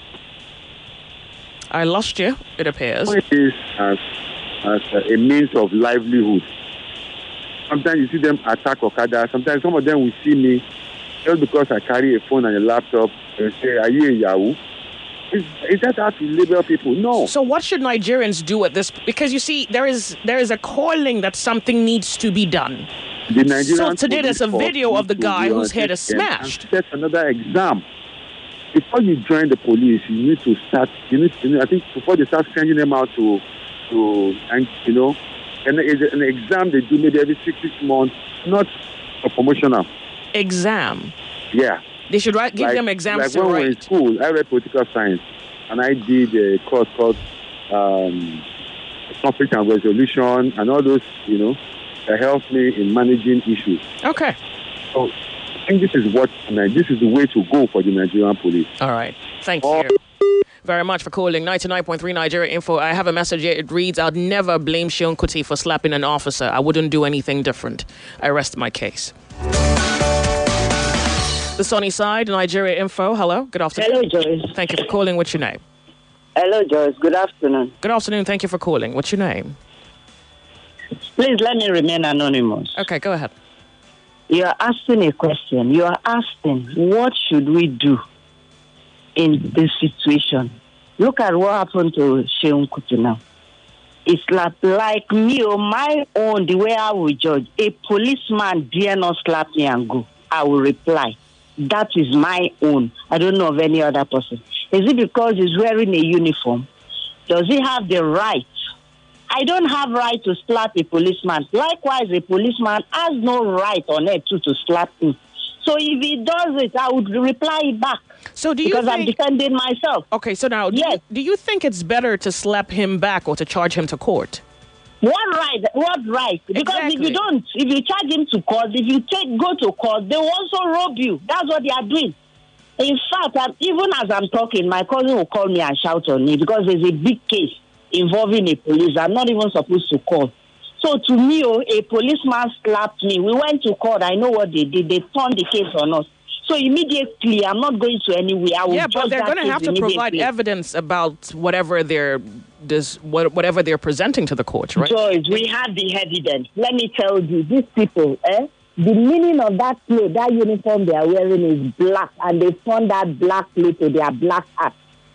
A: I lost you, it appears.
H: It is as, as a means of livelihood. Sometimes you see them attack Okada. Sometimes some of them will see me just because I carry a phone and a laptop and say, are you a Yahoo? Is, is that how to label people? No.
A: So what should Nigerians do at this? Because you see, there is there is a calling that something needs to be done.
H: The Nigerian
A: So today there's a
H: police
A: video
H: force
A: of the
H: needs to
A: guy
H: be
A: whose
H: on
A: head is
H: system and
A: smashed.
H: set another exam. Before you join the police, you need to start. You need, you know, I think before they start sending them out to, to, and you know, and it's an exam they do maybe every six six months, not a promotional
A: Exam.
H: Yeah.
A: They should write, give
H: like,
A: them exams
H: like
A: to
H: when we were in
A: write.
H: school, I read political science, and I did a course called um, conflict and resolution, and all those, you know, that helped me in managing issues.
A: Okay.
H: So I think this is what this is the way to go for the Nigerian police.
A: All right. Thank
H: All
A: you very much for calling. ninety-nine point three Nigeria Info. I have a message here. It reads, I'd never blame Seun Kuti for slapping an officer. I wouldn't do anything different. I rest my case. The sunny side, Nigeria Info. Hello. Good afternoon.
I: Hello, Joyce.
A: Thank you for calling. What's your name?
I: Hello, Joyce. Good afternoon.
A: Good afternoon. Thank you for calling. What's your name?
I: Please let me remain anonymous.
A: Okay, go ahead.
I: You are asking a question. You are asking, what should we do in this situation? Look at what happened to Seun Kuti now. It's like, like me or my own, the way I will judge. A policeman dare not slap me and go. I will reply. That is my own. I don't know of any other person. Is it because he's wearing a uniform? Does he have the right? I don't have right to slap a policeman. Likewise, a policeman has no right on earth to, to slap me. So if he does it, I would reply back.
A: So do you
I: because
A: think,
I: I'm defending myself.
A: Okay, so now, do,
I: yes.
A: you, do you think it's better to slap him back or to charge him to court?
I: What right? What right? Because
A: Exactly.
I: if you don't, if you charge him to court, if you take go to court, they will also rob you. That's what they are doing. In fact, I'm, even as I'm talking, my cousin will call me and shout on me because there's a big case involving a police. I'm not even supposed to call. So to me, oh, a policeman slapped me. We went to court. I know what they did. They turned the case on us. So immediately, I'm not going to anywhere. I will
A: Yeah, but they're
I: going to
A: have to provide evidence about whatever they're this what, whatever they're presenting to the court, right?
I: George, we have the evidence. Let me tell you, these people, eh? The meaning of that clothes, that uniform they are wearing is black, and they found that black plate to their black hat.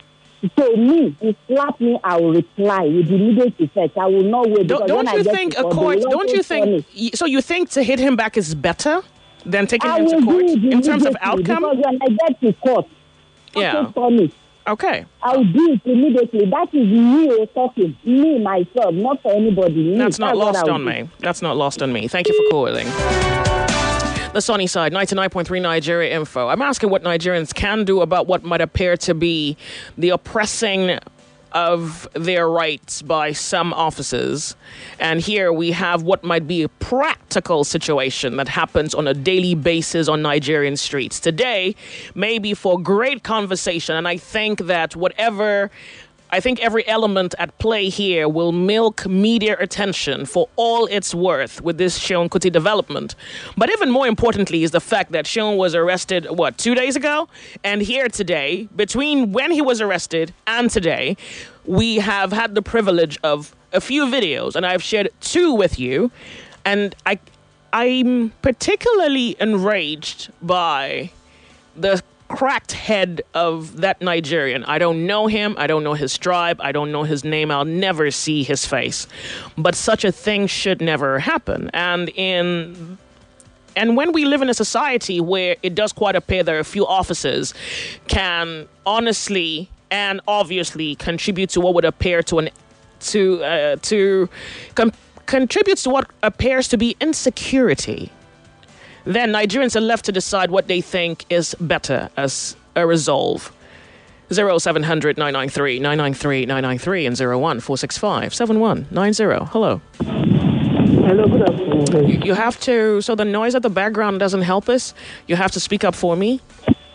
I: So me, if slap me, I will reply with immediate effect. I will not wait.
A: Don't, don't you think a court? Don't you think? So you think to hit him back is better than taking
I: I
A: him to
I: will
A: court
I: do it
A: in terms of
I: immediately,
A: outcome?
I: Because when I get to court,
A: Yeah.
I: promise.
A: Okay.
I: I'll do it immediately. That is me talking. Me, myself, not for anybody. Me,
A: That's not
I: what
A: lost
I: I'll
A: on
I: do.
A: me. That's not lost on me. Thank you for calling. The Sunny Side, ninety-nine point three Nigeria Info. I'm asking what Nigerians can do about what might appear to be the oppressing of their rights by some officers. And here we have what might be a practical situation that happens on a daily basis on Nigerian streets. Today may be for great conversation, and I think that whatever... I think every element at play here will milk media attention for all it's worth with this Seun Kuti development. But even more importantly is the fact that Seun was arrested, what, two days ago? And here today, between when he was arrested and today, we have had the privilege of a few videos, and I've shared two with you. And I, I'm particularly enraged by the cracked head of that Nigerian. I don't know him. I don't know his tribe. I don't know his name. I'll never see his face. But such a thing should never happen. And in and when we live in a society where it does quite appear that a few officers can honestly and obviously contribute to what would appear to an to uh, to com- contributes to what appears to be insecurity, then Nigerians are left to decide what they think is better as a resolve. zero seven hundred nine nine three nine nine three nine nine three and zero one four six five seven one nine zero. Hello.
J: Hello, good afternoon.
A: You, you have to, so the noise at the background doesn't help us. You have to speak up for me.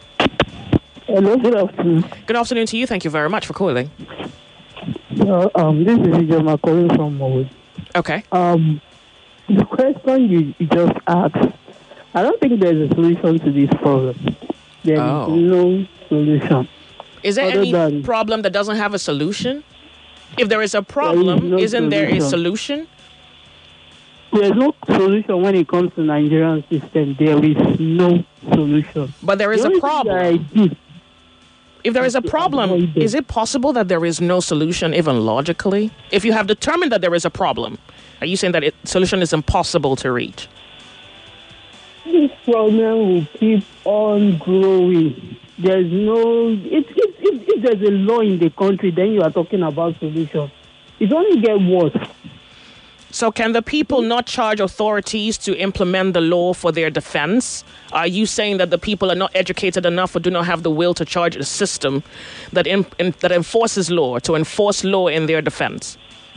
J: Hello, good afternoon.
A: Good afternoon to you. Thank you very much for calling.
J: Uh, um, this is Ijoma calling from Mowed.
A: Okay.
J: Um, the question you, you just asked, I don't think there's a solution to this problem. There
A: Oh.
J: is no solution.
A: Is there
J: Other
A: any
J: than-
A: problem that doesn't have a solution? If there is a problem,
J: no
A: isn't there a
J: solution.
A: solution?
J: There's no solution when it comes to Nigerian system. There is no solution.
A: But there is
J: The
A: a
J: only thing
A: problem.
J: that I did,
A: If there is a problem,
J: avoid it.
A: is it possible that there is no solution even logically? If you have determined that there is a problem, are you saying that it, solution is impossible to reach?
J: this problem will keep on growing. There's no, if, if, if, if there's a law in the country, then you are talking about solution. It only get worse.
A: So can the people not charge authorities to implement the law for their defense? Are you saying that the people are not educated enough or do not have the will to charge a system that in, in, that enforces law, to enforce law in their defense?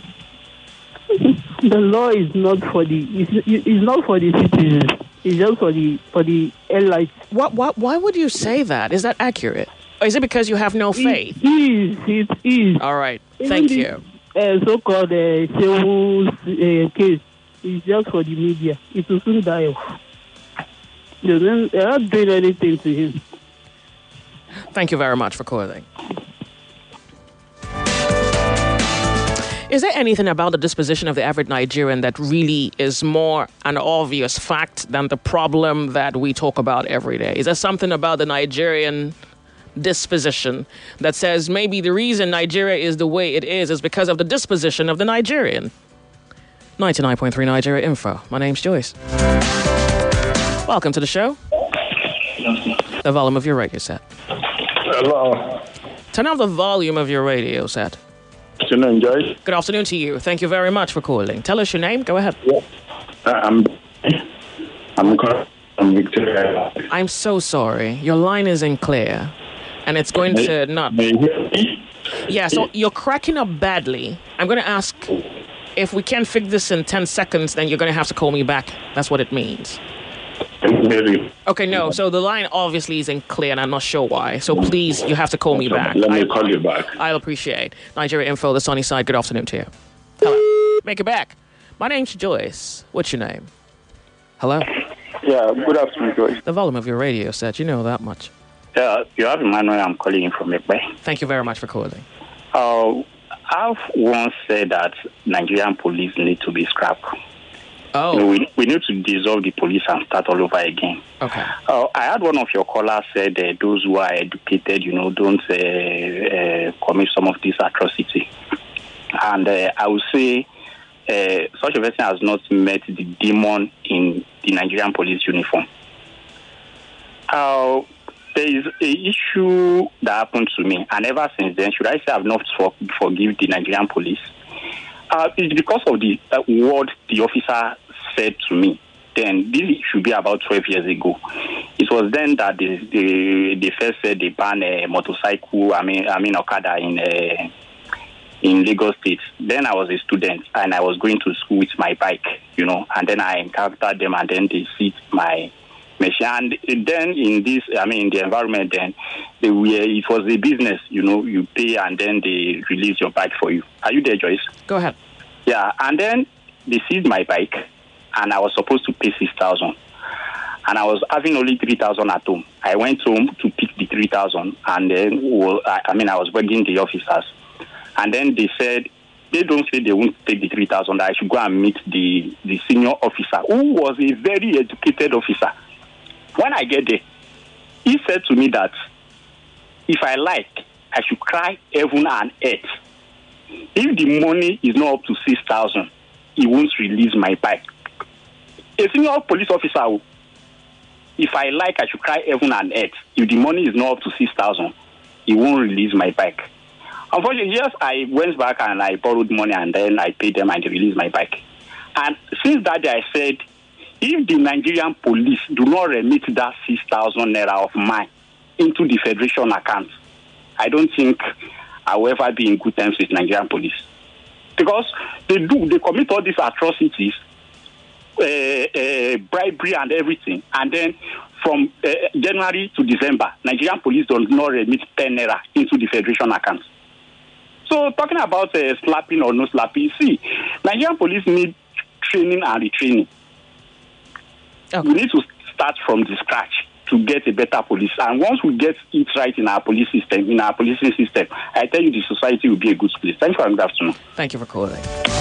J: The law is not for the, it's, it's not for the citizens. It's just for the, for the elites.
A: What, what, why would you say that? Is that accurate? Or is it because you have no faith?
J: It is, it is.
A: All right.
J: Even
A: Thank
J: the-
A: you.
J: Uh, so-called uh, Seun uh, case is just for the media. It will soon die off. They don't- They're not doing anything to him.
A: Thank you very much for calling. Is there anything about the disposition of the average Nigerian that really is more an obvious fact than the problem that we talk about every day? Is there something about the Nigerian disposition that says maybe the reason Nigeria is the way it is is because of the disposition of the Nigerian? ninety-nine point three Nigeria Info. My name's Joyce. Welcome to the show. The volume of your radio set.
E: Hello.
A: Turn off the volume of your radio set.
E: Afternoon, Joyce.
A: Good afternoon to you. Thank you very much for calling. Tell us your name. Go ahead.
E: I'm I'm calling from Victoria.
A: I'm so sorry. Your line isn't clear. And it's going to not...
E: May you hear me?
A: Yeah, so you're cracking up badly. I'm going to ask if we can't fix this in ten seconds, then you're going to have to call me back. That's what it means.
E: Can you hear me?
A: Okay, no. So the line obviously isn't clear, and I'm not sure why. So please, you have to call me back.
E: Let me
A: I,
E: call you back.
A: I'll appreciate. Nigeria Info, the sunny side. Good afternoon to you. Hello. Make it back. My name's Joyce. What's your name? Hello?
E: Yeah, good afternoon, Joyce.
A: The volume of your radio set. You know that much.
E: Yeah, you have Emmanuel. I'm calling you from Ekpe.
A: Thank you very much for calling.
E: Uh, I've once said that Nigerian police need to be scrapped.
A: Oh.
K: You know, we, we need to dissolve the police and start all over again.
A: Okay.
K: Uh, I had one of your callers said uh, those who are educated, you know, don't uh, uh, commit some of this atrocity. And uh, I would say uh, such a person has not met the demon in the Nigerian police uniform. Uh, there is an issue that happened to me, and ever since then, should I say I've not for, forgive the Nigerian police? Uh, it's because of the uh, word the officer said to me. Then this should be about twelve years ago. It was then that they they, they first said they banned a motorcycle. I mean, I mean Okada in uh, in Lagos State. Then I was a student and I was going to school with my bike, you know. And then I encountered them, and then they seized my machine. And then in this, I mean, in the environment, then they were, it was a business, you know. You pay and then they release your bike for you. Are you there, Joyce?
A: Go ahead.
K: Yeah, and then they seized my bike. And I was supposed to pay six thousand, and I was having only three thousand at home. I went home to pick the three thousand, and then well, I, I mean I was begging the officers, and then they said they don't say they won't take the three thousand. I should go and meet the the senior officer, who was a very educated officer. When I get there, he said to me that if I like, I should cry heaven and earth. If the money is not up to six thousand, he won't release my bike. A senior police officer, if I like, I should cry heaven and earth. If the money is not up to six thousand, he won't release my bike. Unfortunately, yes, I went back and I borrowed money, and then I paid them and they released my bike. And since that day, I said, if the Nigerian police do not remit that six thousand naira of mine into the Federation account, I don't think I will ever be in good terms with Nigerian police. Because they do, they commit all these atrocities, uh, uh, bribery and everything, and then from uh, January to December, Nigerian police does not remit ten naira into the Federation account. So talking about uh, slapping or no slapping, see, Nigerian police need training and retraining. Okay. We need to start from the scratch to get a better police. And once we get it right in our police system, in our policing system, I tell you the society will be a good place. Thank you for a good afternoon.
A: Thank you for calling.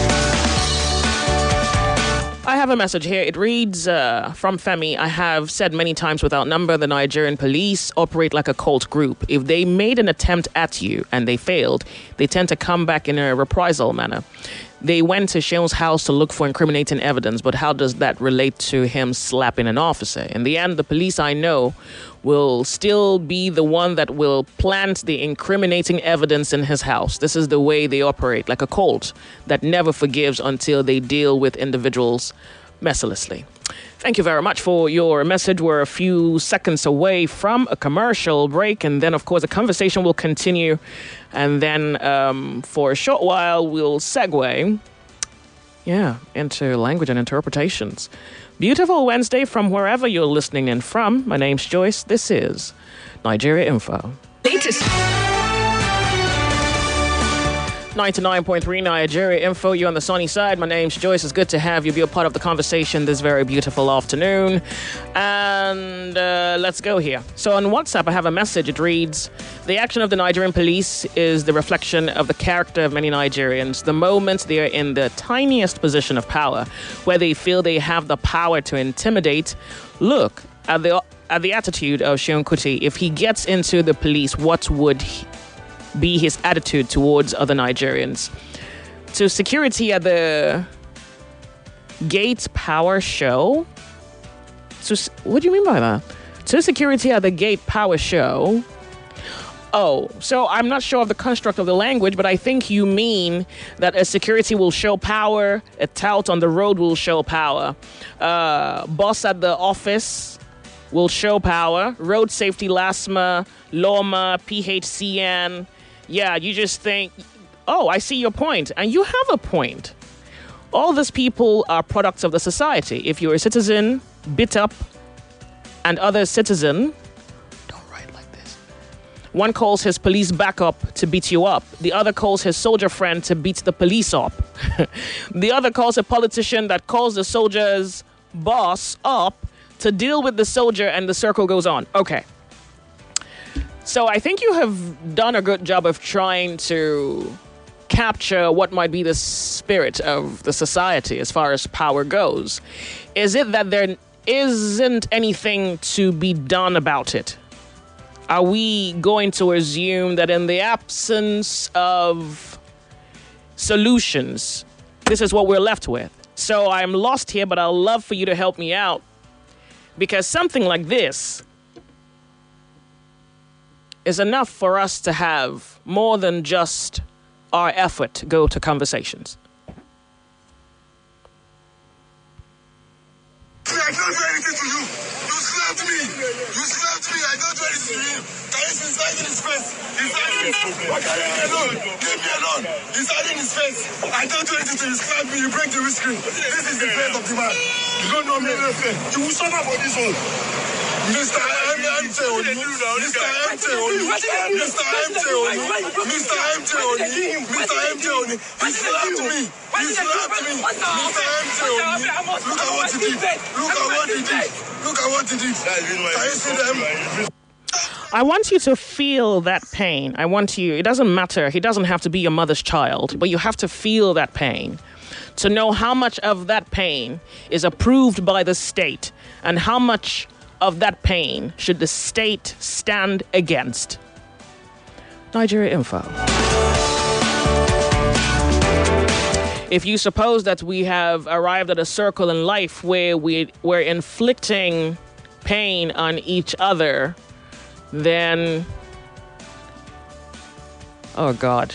A: I have a message here. It reads uh, from Femi. I have said many times without number, the Nigerian police operate like a cult group. If they made an attempt at you and they failed, they tend to come back in a reprisal manner. They went to Seun's house to look for incriminating evidence, but how does that relate to him slapping an officer? In the end, the police I know will still be the one that will plant the incriminating evidence in his house. This is the way they operate, like a cult that never forgives until they deal with individuals mercilessly. Thank you very much for your message. We're a few seconds away from a commercial break, and then, of course, the conversation will continue. And then um, for a short while, we'll segue, yeah, into language and interpretations. Beautiful Wednesday from wherever you're listening in from. My name's Joyce. This is Nigeria Info. Latest. ninety-nine point three Nigeria Info, you on the sunny side. My name's Joyce. It's good to have you be a part of the conversation this very beautiful afternoon. And uh, let's go here. So on WhatsApp, I have a message. It reads, the action of the Nigerian police is the reflection of the character of many Nigerians. The moment they are in the tiniest position of power, where they feel they have the power to intimidate, look at the, at the attitude of Seun Kuti. If he gets into the police, what would he be his attitude towards other Nigerians? To security at the Gates Power Show? So, what do you mean by that? To security at the Gate Power Show? Oh, so I'm not sure of the construct of the language, but I think you mean that a security will show power, a tout on the road will show power, uh, boss at the office will show power, road safety, LASMA, LOMA, P H C N. Yeah, you just think, oh, I see your point. And you have a point. All these people are products of the society. If you're a citizen, bit up, and other citizen, don't write like this. One calls his police backup to beat you up. The other calls his soldier friend to beat the police up. The other calls a politician that calls the soldier's boss up to deal with the soldier, and the circle goes on. Okay. So I think you have done a good job of trying to capture what might be the spirit of the society as far as power goes. Is it that there isn't anything to be done about it? Are we going to assume that in the absence of solutions, this is what we're left with? So I'm lost here, but I'll love for you to help me out, because something like this is enough for us to have more than just our effort go to conversations.
B: I don't do anything to you. You slapped me. You slapped me. I don't do anything to him. Can you see he's hiding his face? He's hiding his face. Why can't you leave me alone? Leave me alone. He's hiding his face. I don't do anything to you. You slapped me. You break the windscreen. This is the face of the man. You don't know me. You will suffer for this one. Mister M J Oni. Mister M J Oni. Mister M J Oni. Mister M J Oni. Mister M J Oni. He slapped me. He slapped me. Mister M J Oni. Look at what he did. Look at what he did. Look at what he did. Can you see them?
A: I want you to feel that pain. I want you, it doesn't matter. He doesn't have to be your mother's child, but you have to feel that pain to know how much of that pain is approved by the state and how much of that pain should the state stand against. Nigeria Info. If you suppose that we have arrived at a circle in life where we, we're inflicting pain on each other, then, oh God.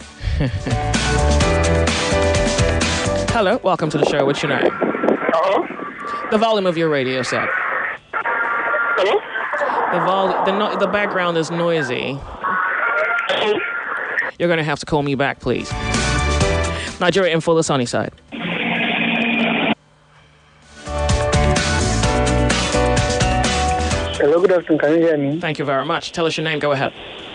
A: Hello, welcome to the show. What's your name?
L: Hello?
A: The volume of your radio set.
L: Hello?
A: The vol- the, no- the background is noisy. You're going to have to call me back, please. Nigeria Info, the sunny side.
L: Hello, good afternoon. Can you hear me?
A: Thank you very much. Tell us your name. Go ahead.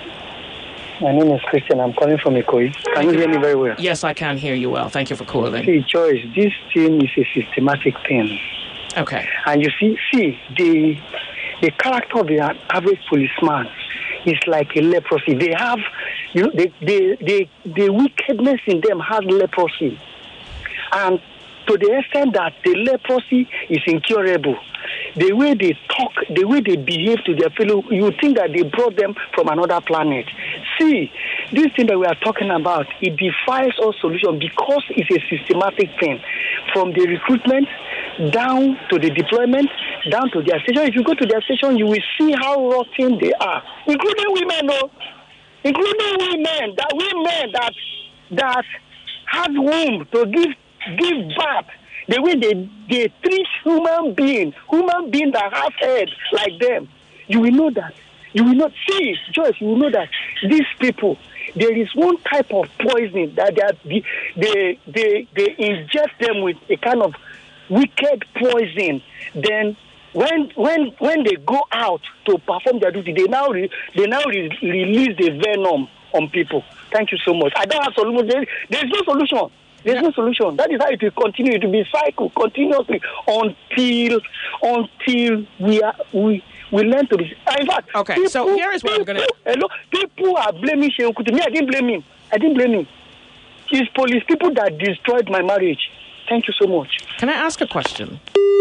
L: My name is Christian. I'm calling from Ikoyi. Can you hear me very well?
A: Yes, I can hear you well. Thank you for calling.
L: See, Joyce, this thing is a systematic thing.
A: Okay.
L: And you see, see, the the character of the average policeman is like a leprosy. They have, you know, the the the, the wickedness in them has leprosy, and to the extent that the leprosy is incurable. The way they talk, the way they behave to their fellow, you think that they brought them from another planet. See, this thing that we are talking about, it defies all solution because it's a systematic thing. From the recruitment down to the deployment, down to their station. If you go to their station, you will see how rotten they are, including women, no, including women, that women that that have womb to give give birth. The way they, they treat human beings, human beings that have head like them, you will know that. You will not see, Joyce, you will know that these people, there is one type of poison that they, are, they, they, they inject them with a kind of wicked poison. Then when when when they go out to perform their duty, they now re, they now re, release the venom on people. Thank you so much. I don't have solution. There, there is no solution. There's no solution. That is how it will continue. It will be cycle continuously until until we are we we learn to be. In fact,
A: okay.
L: People,
A: so here is what
L: people,
A: I'm gonna.
L: Hello, people are blaming Shehu Kuti. Me, I didn't blame him. I didn't blame him. It's police people that destroyed my marriage. Thank you so much.
A: Can I ask a question?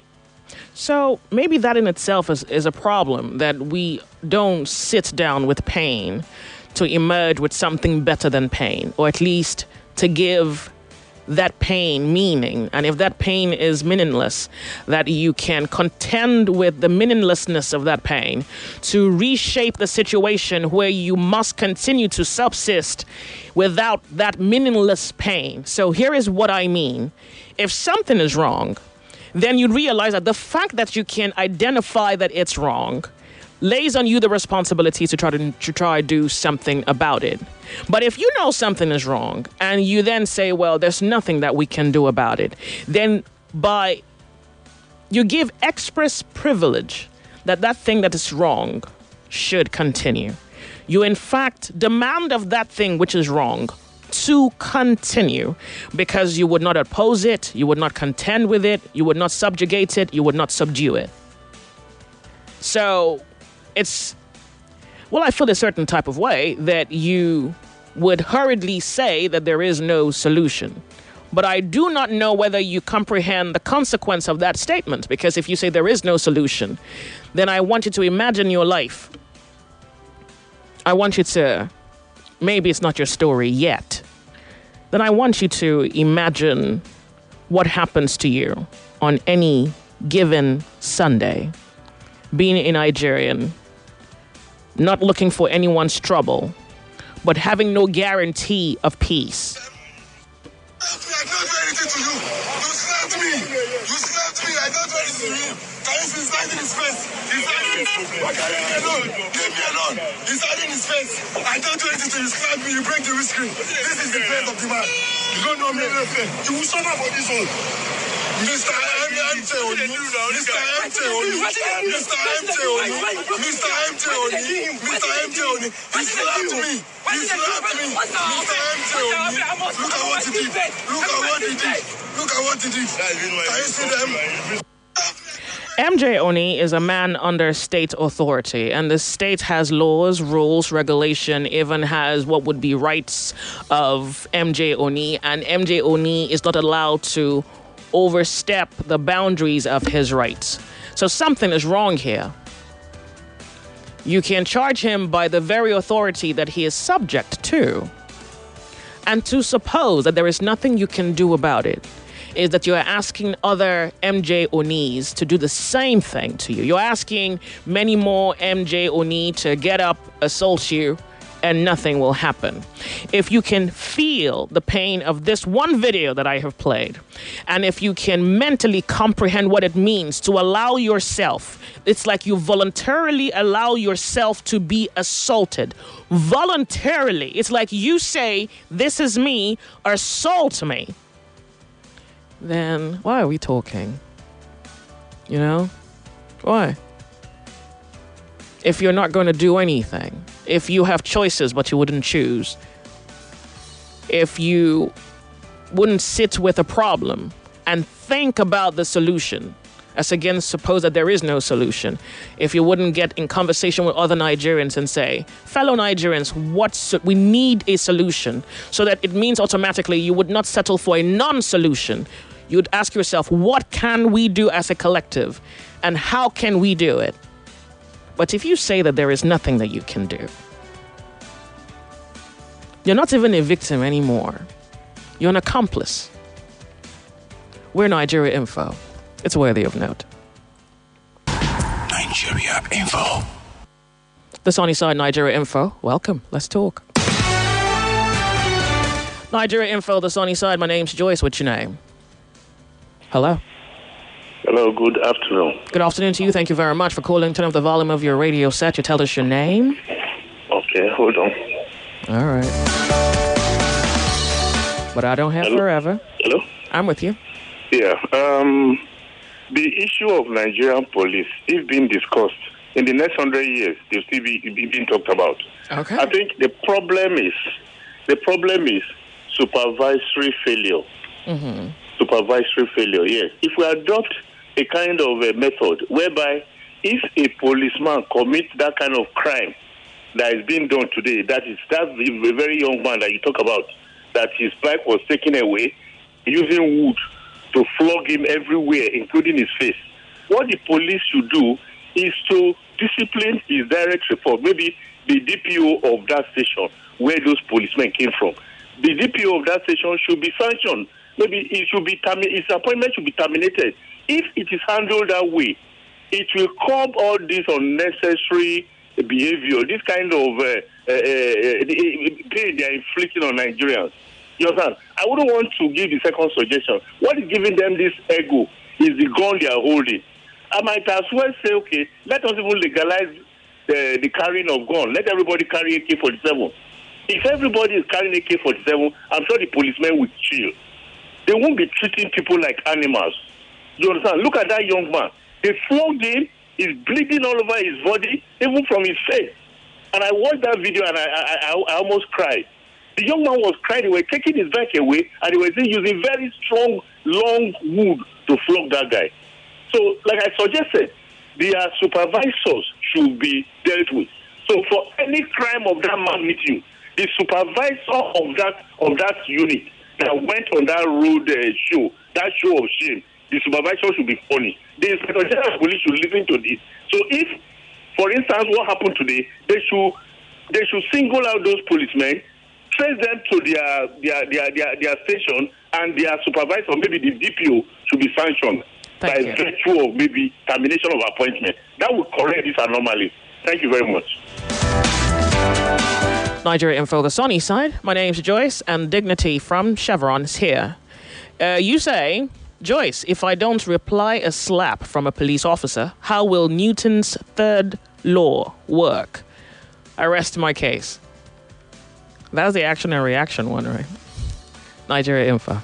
A: So maybe that in itself is, is a problem, that we don't sit down with pain to emerge with something better than pain, or at least to give that pain meaning. And if that pain is meaningless, that you can contend with the meaninglessness of that pain to reshape the situation where you must continue to subsist without that meaningless pain. So here is what I mean. If something is wrong, then you realize that the fact that you can identify that it's wrong lays on you the responsibility to try to, to try to do something about it. But if you know something is wrong and you then say, well, there's nothing that we can do about it, then by you give express privilege that that thing that is wrong should continue. You, in fact, demand of that thing which is wrong to continue because you would not oppose it, you would not contend with it, you would not subjugate it, you would not subdue it. So it's, well, I feel a certain type of way that you would hurriedly say that there is no solution. But I do not know whether you comprehend the consequence of that statement, because if you say there is no solution, then I want you to imagine your life. I want you to, maybe it's not your story yet, then I want you to imagine what happens to you on any given Sunday, being a Nigerian, not looking for anyone's trouble, but having no guarantee of peace.
B: I can't do anything to you. You slapped me. You slapped me. I don't do anything to you. Can you see he's hiding his face? He's hiding. Leave me alone. Leave me alone. He's hiding his face. I don't do anything to you. You slapped me. You break the windscreen. This is the face of the man. You don't know me. You will suffer for this one. Mister M J Oni. Mister M J Oni. Mister M J Oni. Mister M J Oni. Mister M J Oni. He slapped me. He slapped me. Mister M J Oni. Look at what he did. Look at what he did. Look at what he did. Can you see them?
A: M J Oni is a man under state authority, and the state has laws, rules, regulation, even has what would be rights of M J Oni, and M J Oni is not allowed to overstep the boundaries of his rights. So something is wrong here. You can charge him by the very authority that he is subject to. And to suppose that there is nothing you can do about it is that you are asking other M J Onis to do the same thing to you. You're asking many more M J Oni to get up, assault you, and nothing will happen. If you can feel the pain of this one video that I have played, and if you can mentally comprehend what it means to allow yourself, it's like you voluntarily allow yourself to be assaulted. Voluntarily. It's like you say, this is me, assault me. Then why are we talking? You know? Why? If you're not going to do anything, if you have choices but you wouldn't choose, if you wouldn't sit with a problem and think about the solution, as again, suppose that there is no solution, if you wouldn't get in conversation with other Nigerians and say, fellow Nigerians, what's, we need a solution, so that it means automatically you would not settle for a non-solution. You'd ask yourself, what can we do as a collective, and how can we do it? But if you say that there is nothing that you can do, you're not even a victim anymore. You're an accomplice. We're Nigeria Info. It's worthy of note.
M: Nigeria Info.
A: The Sunny Side Nigeria Info. Welcome. Let's talk. Nigeria Info, the Sunny Side. My name's Joyce. What's your name? Hello.
N: Hello, good afternoon.
A: Good afternoon to you. Thank you very much for calling. Turn up the volume of your radio set. You tell us your name.
N: Okay, hold on.
A: All right. But I don't have
N: Hello?
A: forever.
N: Hello?
A: I'm with you.
N: Yeah. Um, the issue of Nigerian police is being discussed. In the next hundred years, they'll still be, be being talked about.
A: Okay.
N: I think the problem is, the problem is supervisory failure.
A: Mm-hmm.
N: Supervisory failure, yes. If we adopt a kind of a method whereby if a policeman commits that kind of crime that is being done today, that is that's the very young man that you talk about, that his bike was taken away using wood to flog him everywhere, including his face. What the police should do is to discipline his direct report, maybe the D P O of that station where those policemen came from. The D P O of that station should be sanctioned. Maybe it should be termi- his appointment should be terminated. If it is handled that way, it will curb all this unnecessary behavior, this kind of uh, uh, uh, pain they are inflicting on Nigerians. You understand? I wouldn't want to give the second suggestion. What is giving them this ego is the gun they are holding. I might as well say, okay, let us even legalize the, the carrying of gun. Let everybody carry A K forty-seven. If everybody is carrying A K forty-seven, I'm sure the policemen will chill. They won't be treating people like animals. You understand? Look at that young man. They flogged him. He's bleeding all over his body, even from his face. And I watched that video and I, I, I, I almost cried. The young man was crying. They were taking his bike away and they were using very strong, long wood to flog that guy. So, like I suggested, their supervisors should be dealt with. So, for any crime of that magnitude, The supervisor of that of that unit that went on that road uh, show, that show of shame, the supervisor should be punished. The Inspector General of Police should listen to this. So if, for instance, what happened today, they should they should single out those policemen, trace them to their their their their, their station, and their supervisor, maybe the D P O, should be sanctioned Thank by you. virtue of maybe termination of appointment. That would correct this anomaly. Thank you very much.
A: Nigeria Info, the sunny side. My name's Joyce, and Dignity from Chevron is here. Uh, you say, Joyce, if I don't reply a slap from a police officer, how will Newton's third law work? I rest my case. That's the action and reaction one, right? Nigeria Info.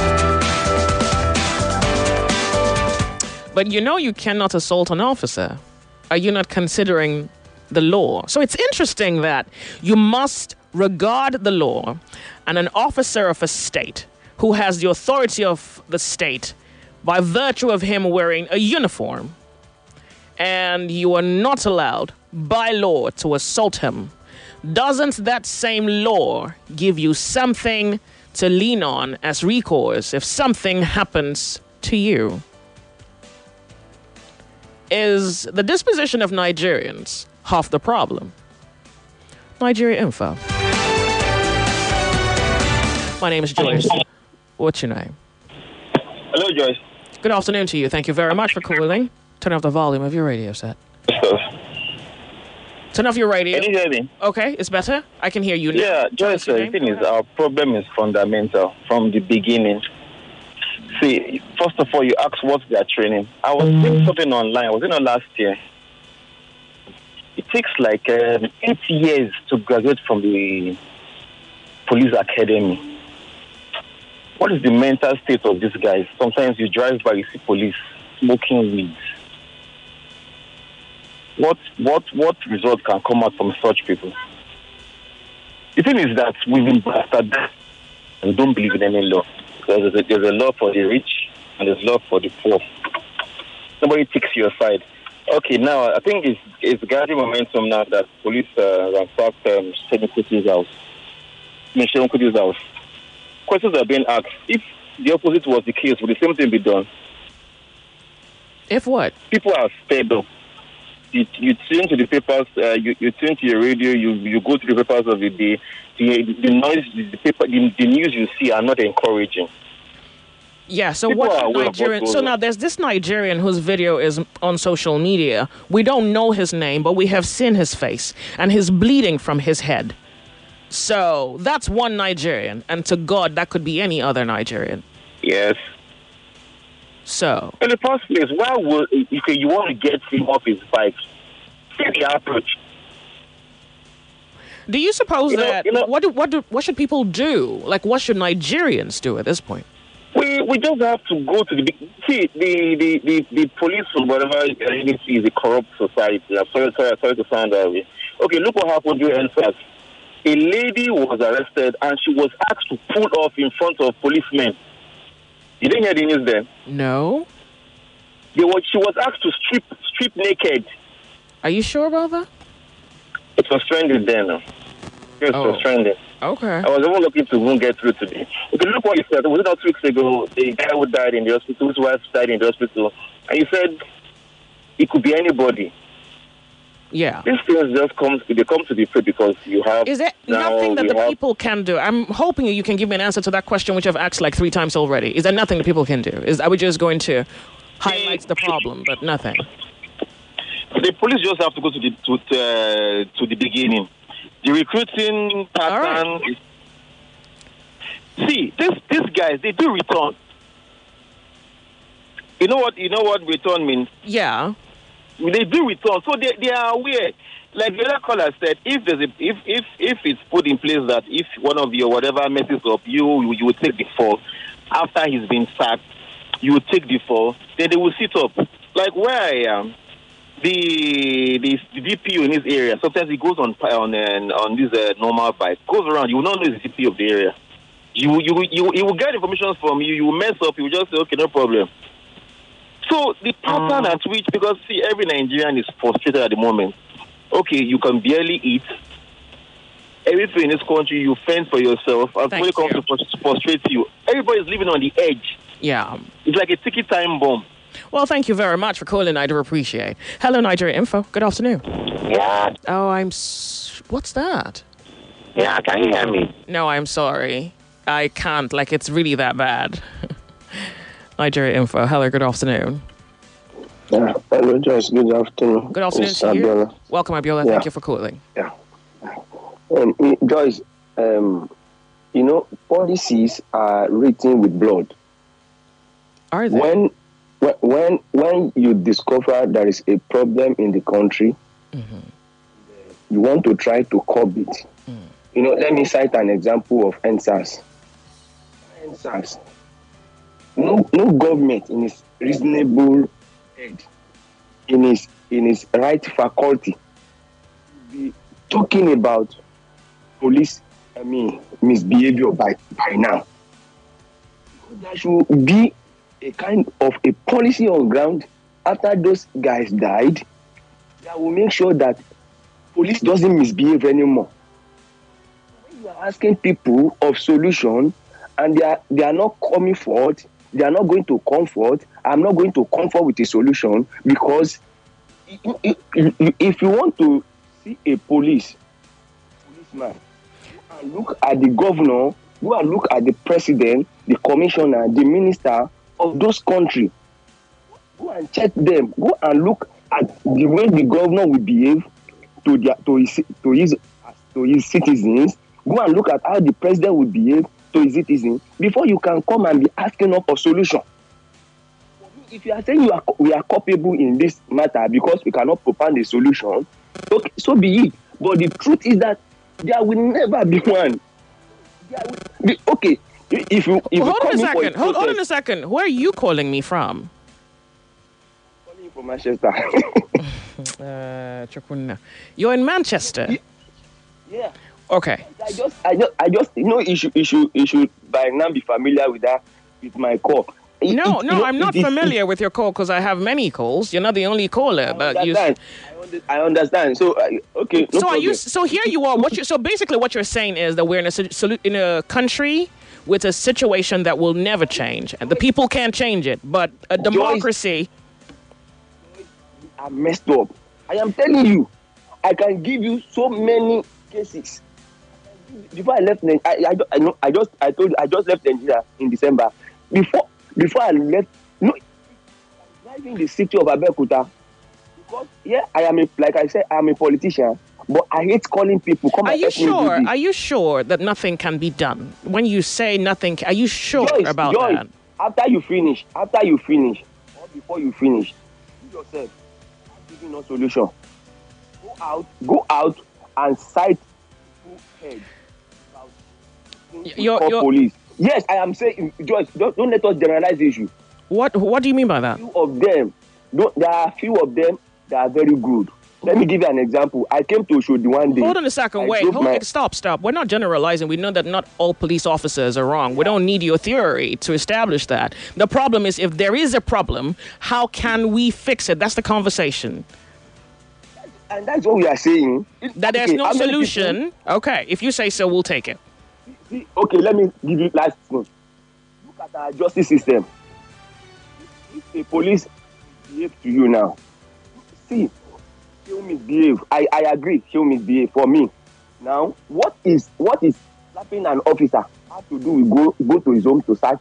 A: But you know you cannot assault an officer. Are you not considering the law? So it's interesting that you must regard the law, and an officer of a state who has the authority of the state by virtue of him wearing a uniform, and you are not allowed by law to assault him. Doesn't that same law give you something to lean on as recourse if something happens to you? Is the disposition of Nigerians half the problem? Nigeria Info. My name is Joyce. What's your name?
M: Hello, Joyce.
A: Good afternoon to you. Thank you very much for calling. Turn off the volume of your radio set. Turn off your radio.
M: Can you hear me?
A: Okay, it's better. I can hear you now.
M: Yeah, Joyce, the thing is, our problem is fundamental from the beginning. See, first of all, you asked what's their training. I was doing something online. I was in it last year. It takes like um, eight years to graduate from the police academy. What is the mental state of these guys? Sometimes you drive by, you see police smoking weed. What what what result can come out from such people? The thing is that we've been bastardized and we don't believe in any law. There's a, there's a law for the rich and there's a law for the poor. Nobody takes your side. Okay, now I think it's, it's gathering momentum now that police uh, ransacked um, Segun Kuti's house. I mean, Segun Kuti's house. Questions are being asked. If the opposite was the case, would the same thing be done?
A: If what?
M: People are fed up. You, you tune to the papers, uh, you, you tune to your radio, you, you go to the papers of the day. The, the noise, the, paper, the, the news you see are not encouraging.
A: Yeah, so
M: People
A: what
M: are aware of
A: Nigerian?
M: what goes
A: So
M: on.
A: now there's this Nigerian whose video is on social media. We don't know his name, but we have seen his face, and he's bleeding from his head. So that's one Nigerian, and to God, that could be any other Nigerian.
M: Yes.
A: So
M: In the first place, why would if you want to get him off his bike? See the approach.
A: do you suppose
M: You know-
A: that
M: you know-
A: what do, what do, what should people do? Like, what should Nigerians do at this point?
M: We we just have to go to the big. See, the, the, the, the police or whatever agency is a corrupt society. I'm sorry, sorry, sorry to sound that way. Okay, look what happened during N S A S. A lady was arrested and she was asked to pull off in front of policemen. You didn't hear the news then?
A: No.
M: They were, she was asked to strip strip naked.
A: Are you sure about that?
M: It was trending then. It
A: Oh.
M: was trending.
A: Okay.
M: I was even looking to even get through today. Okay, look what you said. Was it not two weeks ago? The guy who died in the hospital, his wife died in the hospital, and you said it could be anybody.
A: Yeah.
M: These things just come. They come to the free because you have.
A: Is there
M: now
A: nothing that
M: we
A: the
M: have-
A: people can do? I'm hoping you can give me an answer to that question, which I've asked like three times already. Is there nothing that people can do? Is are we just going to highlight the problem, but nothing?
M: The police just have to go to the to, uh, to the beginning. The recruiting pattern. Is, see, this these guys they do return. You know what? You know what return means?
A: Yeah.
M: They do return, so they they are aware. Like the other caller said, if there's a, if if if it's put in place that if one of your whatever messes up, you you, you will take the fall. After he's been sacked, you will take the fall. Then they will sit up. Like where I am, the the, the D P O in this area. Sometimes he goes on on uh, on this uh, normal bike, goes around. You will not know the D P O of the area. You you you you will get information from you. You will mess up. You will just say, okay, no problem. So the pattern at which, because see, every Nigerian is frustrated at the moment. Okay, you can barely eat. everything in this country, you fend for yourself. And when it comes to frust- frustrate you, everybody's living on the edge.
A: Yeah.
M: It's like a ticky time bomb.
A: Well, thank you very much for calling. I do appreciate. Hello, Nigeria Info. Good afternoon.
O: Yeah.
A: Oh, I'm... S- What's that?
O: Yeah, can you hear me?
A: No, I'm sorry. I can't. Like, it's really that bad. Nigeria Info. Hello, good afternoon.
E: Yeah, hello, Joyce. Good afternoon.
A: Good afternoon
E: It's
A: to you.
E: Abiola.
A: Welcome, Abiola.
E: Yeah.
A: Thank you for calling.
E: Yeah. Um, Joyce, um, you know, policies are written with blood.
A: Are they?
E: When, when, when, when you discover there is a problem in the country,
A: mm-hmm.
E: you want to try to curb it.
A: Mm.
E: You know, let me cite an example of N S A S. N S A S. No, no government in its reasonable head, in its in its right faculty, be talking about police, I mean, misbehavior by by now. There should be a kind of a policy on ground after those guys died that will make sure that police doesn't misbehave anymore. When you are asking people of solution and they are they are not coming forward, they are not going to come forward. I'm not going to come forward with a solution because if you want to see a police policeman, go and look at the governor, go and look at the president, the commissioner, the minister of those countries. Go and check them. Go and look at the way the governor will behave to their to his to his to his citizens. Go and look at how the president will behave to his citizens before you can come and be asking up for solution. If you are saying you are we are culpable in this matter because we cannot propound a solution, okay, so be it. But the truth is that there will never be one. There will be, okay, if you if
A: Well, hold
E: you
A: on a
E: come in for
A: second. Hold, hold on a second. Where are you calling me from?
E: calling from Manchester.
A: uh, Chukwuna. You're in Manchester.
E: Yeah.
A: Okay.
E: I just, I just, I just, you know, you should, you should, you should by now be familiar with that, with my call. It,
A: No,
E: it,
A: no,
E: you know,
A: I'm not
E: it is-
A: familiar with your call because I have many calls. You're not the only caller, but you.
E: understand. I, under, I understand. So, uh, okay. No
A: so are you?
E: problem.
A: So here you are. What you? So basically, what you're saying is that we're in a si- solu- in a country with a situation that will never change, and the people can't change it. But a democracy.
E: are messed up. I am telling you, I can give you so many cases. Before I left Nigeria, I, I, I, know, I just I told you I just left Nigeria in December. Before before I left, no, driving the city of Abeokuta. Because yeah, I am a like I said, I am a politician, but I hate calling people. Come
A: Are
E: and
A: you
E: help me do
A: sure?
E: this.
A: Are you sure that nothing can be done? When you say nothing, are you sure
E: Joyce,
A: about
E: Joyce,
A: that?
E: After you finish, after you finish, or before you finish, you yourself, I'm giving no solution. Go out, go out and cite full head about
A: You're-
E: call
A: you're-
E: police. Yes, I am saying, Joyce, don't, don't let us generalize the issue.
A: What What do you mean by that?
E: Few of them, don't, there are few of them that are very good. Let me give you an example. I came to Oshodi one day.
A: Hold on a second.
E: I
A: Wait.
E: drove
A: Hold,
E: my-
A: Stop. Stop. We're not generalizing. We know that not all police officers are wrong. We don't need your theory to establish that. The problem is, if there is a problem, how can we fix it? That's the conversation.
E: And that's what we are saying.
A: That there's
E: Okay,
A: no
E: how many
A: solution. Okay. If you say so, we'll take it.
E: See, okay, let me give you last thing. Look at our justice system. If a police behave to you now, see, he'll misbehave. I, I agree, he'll misbehave for me. Now, what is what is slapping an officer have to do with go go to his home to search?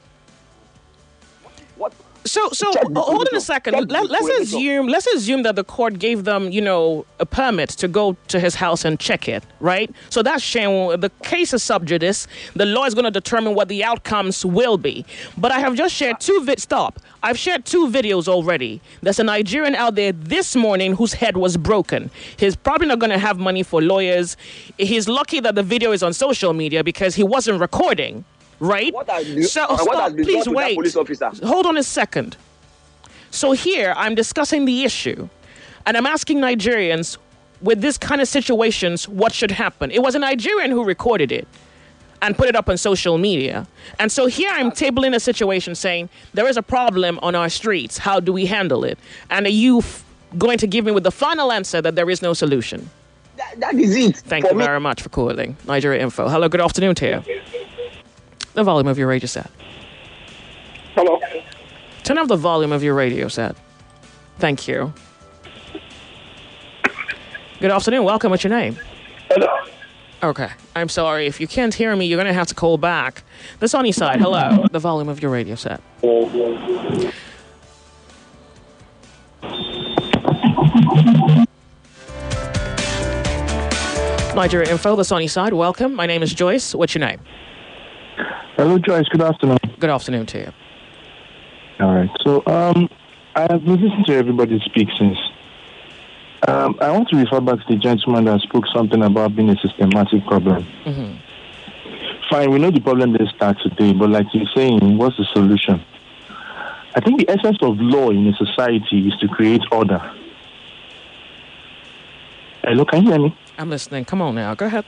E: What?
A: So, so
E: Check the
A: hold on a
E: position.
A: second.
E: Check the
A: Let, let's
E: position.
A: assume, let's assume that the court gave them, you know, a permit to go to his house and check it, right? So that's shame. The case is sub judice. The law is going to determine what the outcomes will be. But I have just shared two vid. Stop. I've shared two videos already. There's a Nigerian out there this morning whose head was broken. He's probably not going to have money for lawyers. He's lucky that the video is on social media because he wasn't recording. Right?
E: What has been-
A: so
E: uh, what
A: stop,
E: has been
A: please
E: done to that
A: wait.
E: police officer?
A: Hold on a second. So here I'm discussing the issue, and I'm asking Nigerians with this kind of situations what should happen. It was a Nigerian who recorded it and put it up on social media. And so here I'm tabling a situation saying there is a problem on our streets. How do we handle it? And are you f- going to give me with the final answer that there is no solution?
E: That,
O: that is it.
A: Thank you very much for calling Nigeria Info. Hello, good afternoon to you. The volume of your radio set.
P: Hello.
A: Turn up the volume of your radio set. Thank you. Good afternoon. Welcome. What's your name?
P: Hello.
A: Okay. I'm sorry. If you can't hear me, you're going to have to call back. The sunny side. Hello. The volume of your radio set. Nigeria Info, the sunny side. Welcome. My name is Joyce. What's your name?
Q: Hello, Joyce. Good afternoon.
A: Good afternoon to you.
Q: All right. So, um, I have been listening to everybody speak since. Um, I want to refer back to the gentleman that spoke something about being a systematic problem.
A: Mm-hmm.
Q: Fine, we know the problem didn't start today, but like you're saying, what's the solution? I think the essence of law in a society is to create order. Hello, can you hear me?
A: I'm listening. Come on now. Go ahead.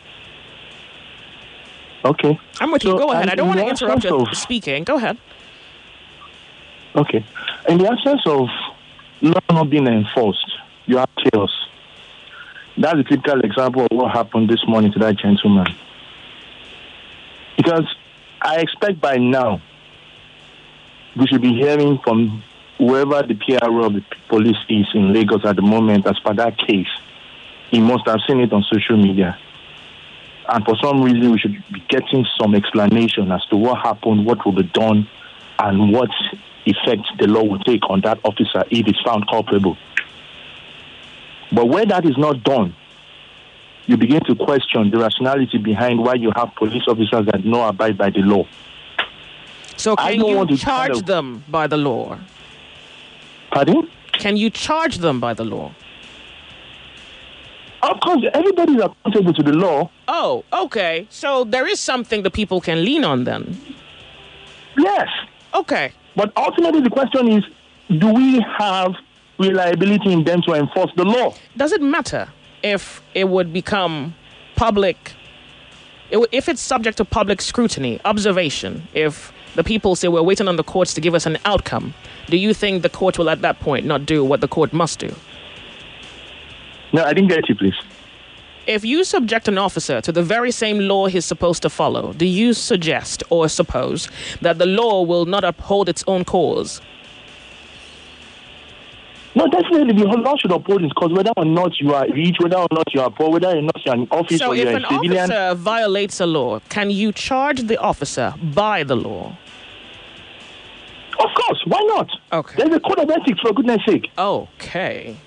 Q: Okay.
A: I'm with
Q: So,
A: you. Go ahead.
Q: um,
A: I don't
Q: in
A: want to
Q: the
A: interrupt
Q: absence
A: you
Q: of-
A: speaking. Go ahead.
Q: Okay. In the absence of law not being enforced, you have chaos. That's a typical example of what happened this morning to that gentleman. Because I expect by now we should be hearing from whoever the P R O of the police is in Lagos at the moment as per that case. He must have seen it on social media. And for some reason, we should be getting some explanation as to what happened, what will be done, and what effect the law will take on that officer if it's found culpable. But where that is not done, you begin to question the rationality behind why you have police officers that don't abide by the law.
A: So
Q: I
A: can
Q: don't want
A: you
Q: to
A: charge
Q: kind of-
A: them by the law?
Q: Pardon?
A: Can you charge them by the law?
Q: Of course, everybody is accountable to the law.
A: Oh, okay. So there is something the people can lean on then.
Q: Yes.
A: Okay.
Q: But ultimately, the question is, do we have reliability in them to enforce the law?
A: Does it matter if it would become public, it would- if it's subject to public scrutiny, observation, if the people say we're waiting on the courts to give us an outcome, do you think the court will at that point not do what the court must do?
Q: No, I didn't get you, please.
A: If you subject an officer to the very same law he's supposed to follow, do you suggest or suppose that the law will not uphold its own cause?
Q: No, definitely the whole law should uphold its cause, whether or not you are rich, whether or not you are poor, whether or not you are in office
A: So
Q: or
A: if
Q: you are
A: an
Q: a civilian.
A: officer violates a law, can you charge the officer by the law?
Q: Of course, why not?
A: Okay.
Q: There's a code of ethics, for goodness sake.
A: Okay.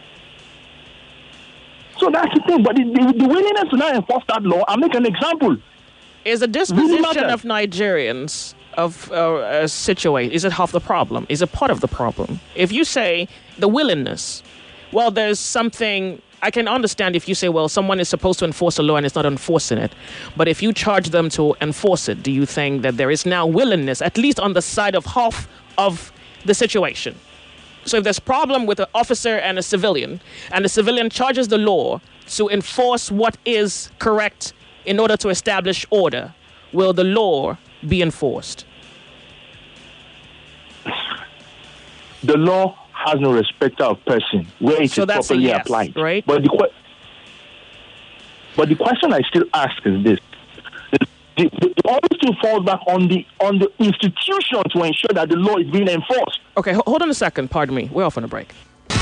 Q: So that's the thing. But the, the, the willingness to not enforce that law, I'll make an example.
A: Is the
Q: Really
A: disposition
Q: matter.
A: of Nigerians of uh, uh, situate, is it half the problem? Is it part of the problem? If you say the willingness, well, there's something, I can understand if you say, well, someone is supposed to enforce a law and is not enforcing it. But if you charge them to enforce it, do you think that there is now willingness, at least on the side of half of the situation? So if there's a problem with an officer and a civilian, and the civilian charges the law to enforce what is correct in order to establish order, will the law be enforced?
Q: The law has no respect of person where it
A: So
Q: is
A: that's a
Q: properly
A: yes,
Q: applied.
A: right?
Q: But the, que- but the question I still ask is this. The, the, the always still falls back on the on the institution to ensure that the law is being enforced.
A: Okay, ho- hold on a second. Pardon me. We're off on a break.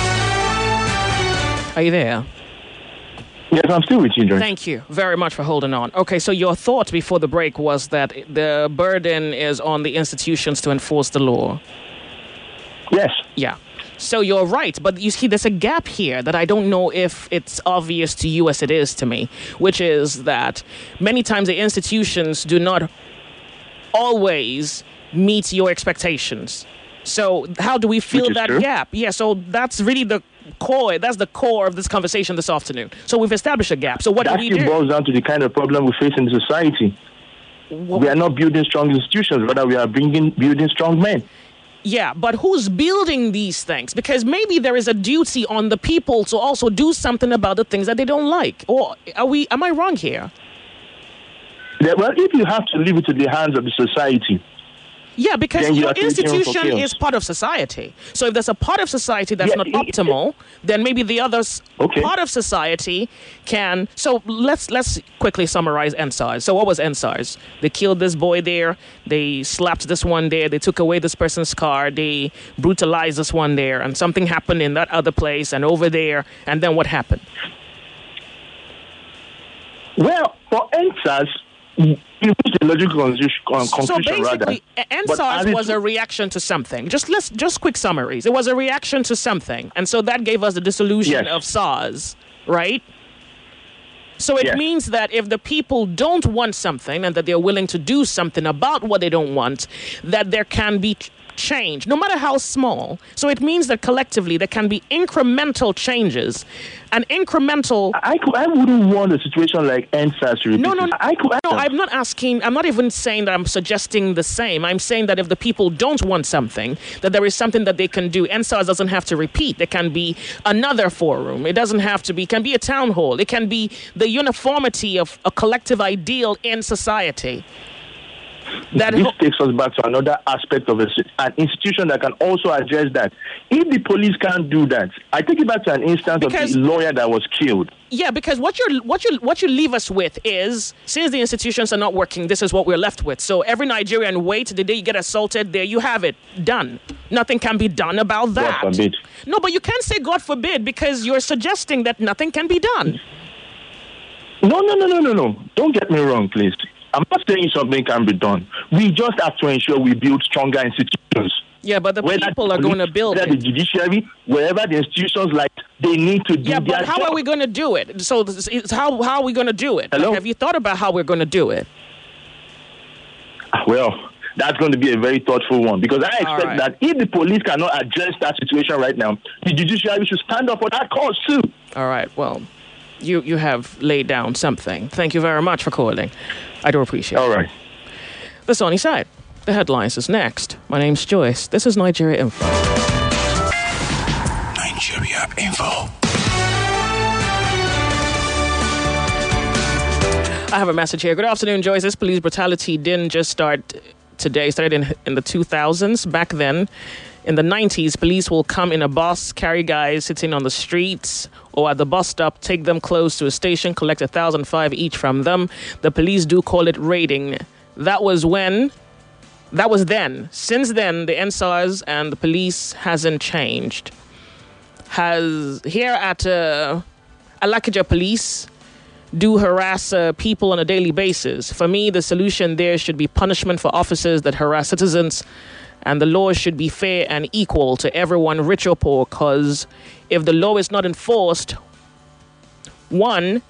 A: Are you there?
Q: Yes, I'm still with you, George.
A: Thank you very much for holding on. Okay, so your thought before the break was that the burden is on the institutions to enforce the law.
Q: Yes.
A: Yeah. So you're right, but you see, there's a gap here that I don't know if it's obvious to you as it is to me, which is that many times the institutions do not always meet your expectations. So how do we fill
Q: Which is
A: that
Q: true.
A: gap? Yeah, so that's really the core, that's the core of this conversation this afternoon. So we've established a gap. So what
Q: that
A: do we
Q: still
A: do?
Q: boils down to the kind of problem we face in the society. We are not building strong institutions, rather we are bringing building strong men.
A: Yeah, but who's building these things? Because maybe there is a duty on the people to also do something about the things that they don't like. Or are we? Am I wrong here?
Q: Yeah, well, if you have to leave it to the hands of the society,
A: Yeah, because
Q: then you
A: your
Q: are creating room for
A: institution
Q: chaos.
A: is part of society. So if there's a part of society that's
Q: Yeah,
A: not
Q: it- it-
A: optimal, then maybe the others
Q: Okay.
A: part of society can. So let's let's quickly summarize N SARS. So what was N SARS? They killed this boy there. They slapped this one there. They took away this person's car. They brutalized this one there, and something happened in that other place and over there. And then what happened?
Q: Well, for N SARS, you reached a logical conclusion, uh,
A: So
Q: conclusion rather.
A: basically, N
Q: But
A: SARS
Q: as it-
A: was a reaction to something. Just let's just quick summaries. It was a reaction to something, and so that gave us the dissolution
Q: Yes.
A: of SARS, right? So it
Q: Yes.
A: means that if the people don't want something and that they're willing to do something about what they don't want, that there can be ch- change, no matter how small. So it means that collectively there can be incremental changes, and incremental.
Q: I, could, I wouldn't want a situation like N SARS to repeat.
A: No, no,
Q: it. I could, I
A: no. I'm not asking. I'm not even saying that I'm suggesting the same. I'm saying that if the people don't want something, that there is something that they can do. N SARS doesn't have to repeat. There can be another forum. It doesn't have to be. It can be a town hall. It can be the uniformity of a collective ideal in society. That
Q: this
A: ho-
Q: takes us back to another aspect of a, an institution that can also address that. If the police can't do that, I take it back to an instance
A: Because-
Q: of the lawyer that was killed.
A: Yeah, because what you what you what you leave us with is, since the institutions are not working, this is what we're left with. So every Nigerian wait the day you get assaulted, there you have it, done. Nothing can be done about that.
Q: God forbid.
A: No, but you can't say God forbid because you're suggesting that nothing can be done.
Q: No, no, no, no, no, no. Don't get me wrong, please. I'm not saying something can be done. We just have to ensure we build stronger institutions.
A: Yeah, but the
Q: Whether
A: people
Q: the
A: are going to
Q: police,
A: build
Q: whether
A: it.
Q: the judiciary, wherever the institutions like, they need to do
A: Yeah,
Q: their
A: but how
Q: job.
A: are we going to do it? So this is- how how are we going to do it? Like,
Q: Hello?
A: have you thought about how we're going to do it?
Q: Well, that's going to be a very thoughtful one because I expect
A: right.
Q: that if the police cannot address that situation right now, the judiciary should stand up for that cause too.
A: All right. Well, you you have laid down something. Thank you very much for calling. I do appreciate it.
Q: All right.
A: The Sunny Side. The headlines is next. My name's Joyce. This is Nigeria Info.
R: Nigeria Info.
A: I have a message here. Good afternoon, Joyce. This police brutality didn't just start today. It started in, in the two thousands. Back then, in the nineties, police will come in a bus, carry guys sitting on the streets or at the bus stop, take them close to a station, collect one thousand five each from them. The police do call it raiding. That was when... That was then. Since then, the N SARS and the police hasn't changed. Has here at uh, Alakija Police do harass uh, people on a daily basis. For me, the solution there should be punishment for officers that harass citizens, and the law should be fair and equal to everyone, rich or poor, because if the law is not enforced, one,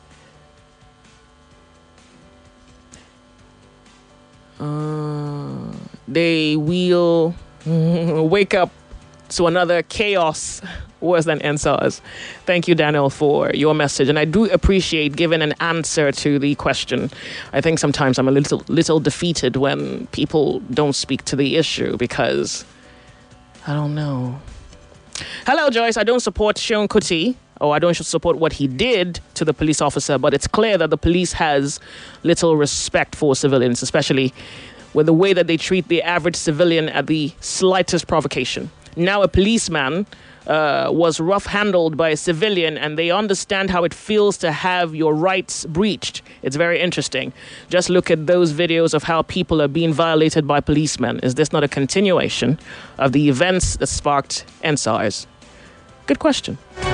A: uh, they will wake up to another chaos worse than N SARS. Thank you, Daniel, for your message. And I do appreciate giving an answer to the question. I think sometimes I'm a little little defeated when people don't speak to the issue because I don't know. Hello, Joyce. I don't support Seun Kuti, or I don't support what he did to the police officer, but it's clear that the police has little respect for civilians, especially with the way that they treat the average civilian at the slightest provocation. Now a policeman uh, was rough-handled by a civilian, and they understand how it feels to have your rights breached. It's very interesting. Just look at those videos of how people are being violated by policemen. Is this not a continuation of the events that sparked N SARS? Good question.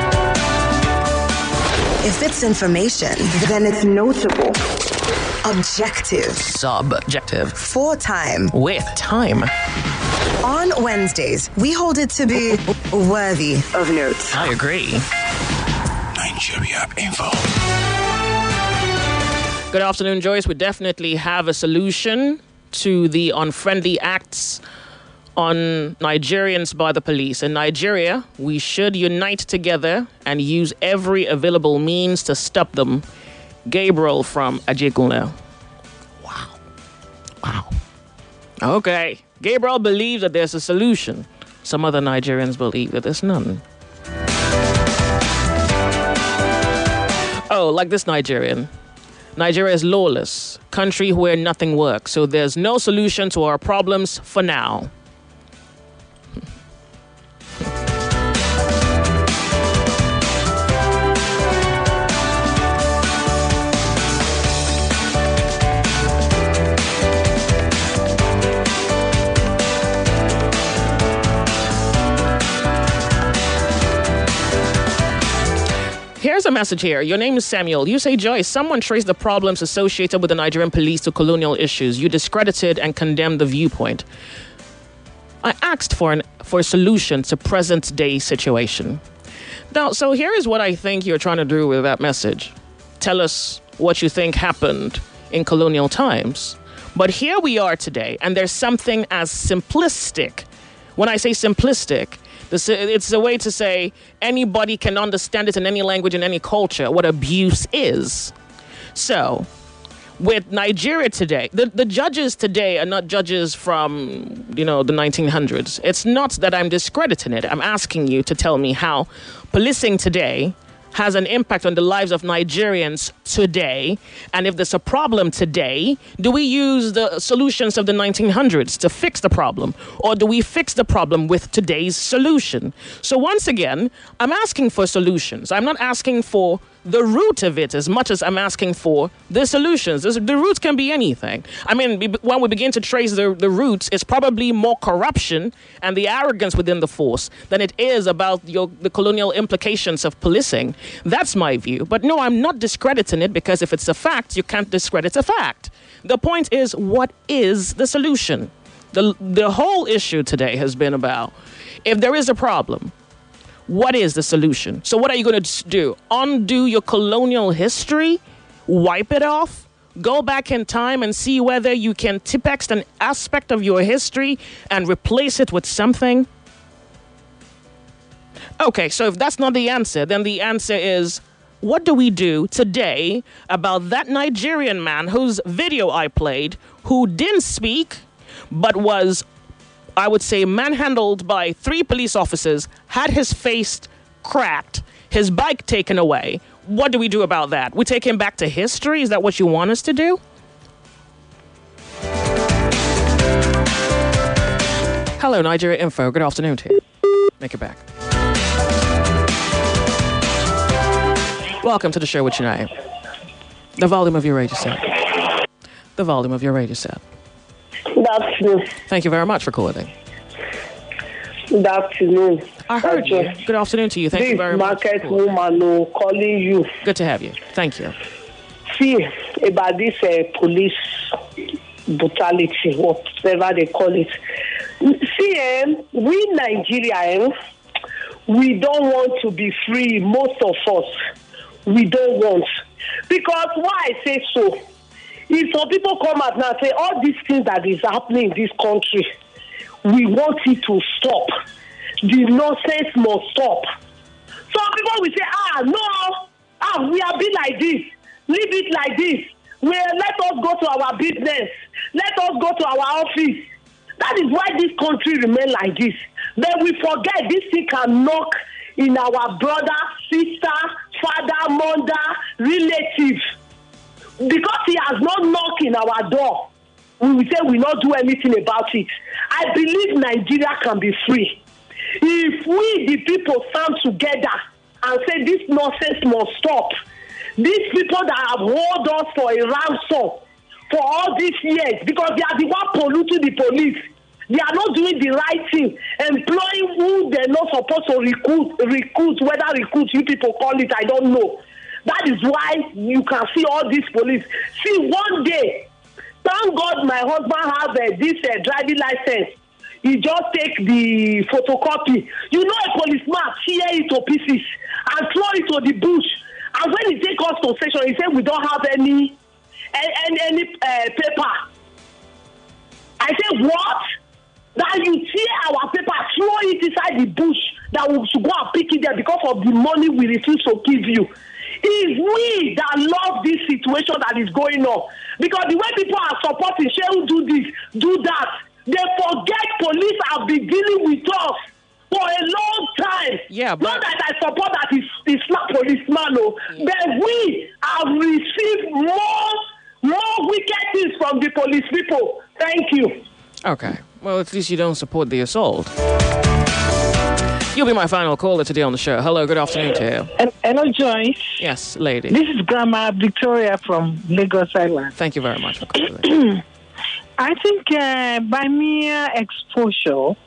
S: If it's information, then it's notable, objective,
A: subjective,
S: for time,
A: with time.
S: On Wednesdays, we hold it to be worthy of note.
A: I agree.
R: Nigeria Info.
A: Good afternoon, Joyce. We definitely have a solution to the unfriendly acts on Nigerians by the police. In Nigeria, we should unite together and use every available means to stop them. Gabriel from Ajegunle. Wow. Wow. Okay. Gabriel believes that there's a solution. Some other Nigerians believe that there's none. Oh, like this Nigerian. Nigeria is lawless, country where nothing works. So there's no solution to our problems for now. Here's a message here. Your name is Samuel. You say, Joyce, someone traced the problems associated with the Nigerian police to colonial issues. You discredited and condemned the viewpoint. I asked for an for a solution to present day situation. Now, so here is what I think you're trying to do with that message. Tell us what you think happened in colonial times. But here we are today, and there's something as simplistic. When I say simplistic, it's a way to say anybody can understand it in any language, in any culture, what abuse is. So, with Nigeria today, the, the judges today are not judges from, you know, the nineteen hundreds. It's not that I'm discrediting it. I'm asking you to tell me how policing today has an impact on the lives of Nigerians today. And if there's a problem today, do we use the solutions of the nineteen hundreds to fix the problem? Or do we fix the problem with today's solution? So once again, I'm asking for solutions. I'm not asking for the root of it as much as I'm asking for the solutions. The roots can be anything. I mean, when we begin to trace the, the roots, it's probably more corruption and the arrogance within the force than it is about your, the colonial implications of policing. That's my view. But no, I'm not discrediting it, because if it's a fact, you can't discredit a fact. The point is, what is the solution? The, the whole issue today has been about, if there is a problem, what is the solution? So what are you going to do? Undo your colonial history? Wipe it off? Go back in time and see whether you can Tipex an aspect of your history and replace it with something? Okay, so if that's not the answer, then the answer is, what do we do today about that Nigerian man whose video I played, who didn't speak, but was, I would say, manhandled by three police officers, had his face cracked, his bike taken away? What do we do about that? We take him back to history? Is that what you want us to do? Hello, Nigeria Info. Good afternoon to you. Make it back. Welcome to the show with your name. The volume of your radio set. The volume of your radio set.
T: Good afternoon.
A: Thank you very much for calling.
T: Good afternoon.
A: I heard you. Good afternoon to you. Thank
T: this
A: you very much.
T: This market woman oh, calling you.
A: Good to have you. Thank you.
T: See, about this uh, police brutality, whatever they call it. See, um, we Nigerians, we don't want to be free, most of us. We don't want. Because why I say so? If some people come out now and say, all these things that is happening in this country, we want it to stop. The nonsense must stop. Some people will say, ah, no, ah, we are being like this. Leave it like this. Well, let us go to our business. Let us go to our office. That is why this country remains like this. Then we forget this thing can knock in our brother, sister, father, mother, relative. Because he has not knocked in our door, we will say we not do anything about it. I believe Nigeria can be free. If we, the people, stand together and say this nonsense must stop, these people that have held us for a ransom for all these years, because they are the one polluting the police, they are not doing the right thing, employing who they're not supposed to recruit, recruit, whether recruit you people call it, I don't know. That is why you can see all these police. See, one day, thank God my husband has uh, this uh, driving license. He just take the photocopy. You know, a policeman tear it to pieces and throw it to the bush. And when he take us to station, he said we don't have any any, any uh, paper. I said, what? That you tear our paper, throw it inside the bush, that we should go and pick it there because of the money we refuse to give you. It's we that love this situation that is going on. Because the way people are supporting, Shehu do this, do that, they forget police have been dealing with us for a long time.
A: Yeah, but
T: not that I support that is the slap policeman, oh, but we have received more, more wicked things from the police people. Thank you.
A: Okay. Well, at least you don't support the assault. You'll be my final caller today on the show. Hello, good afternoon to you.
U: Hello, Joyce.
A: Yes, lady.
U: This is Grandma Victoria from Lagos Island.
A: Thank you very much for calling.
U: I think uh, by mere exposure,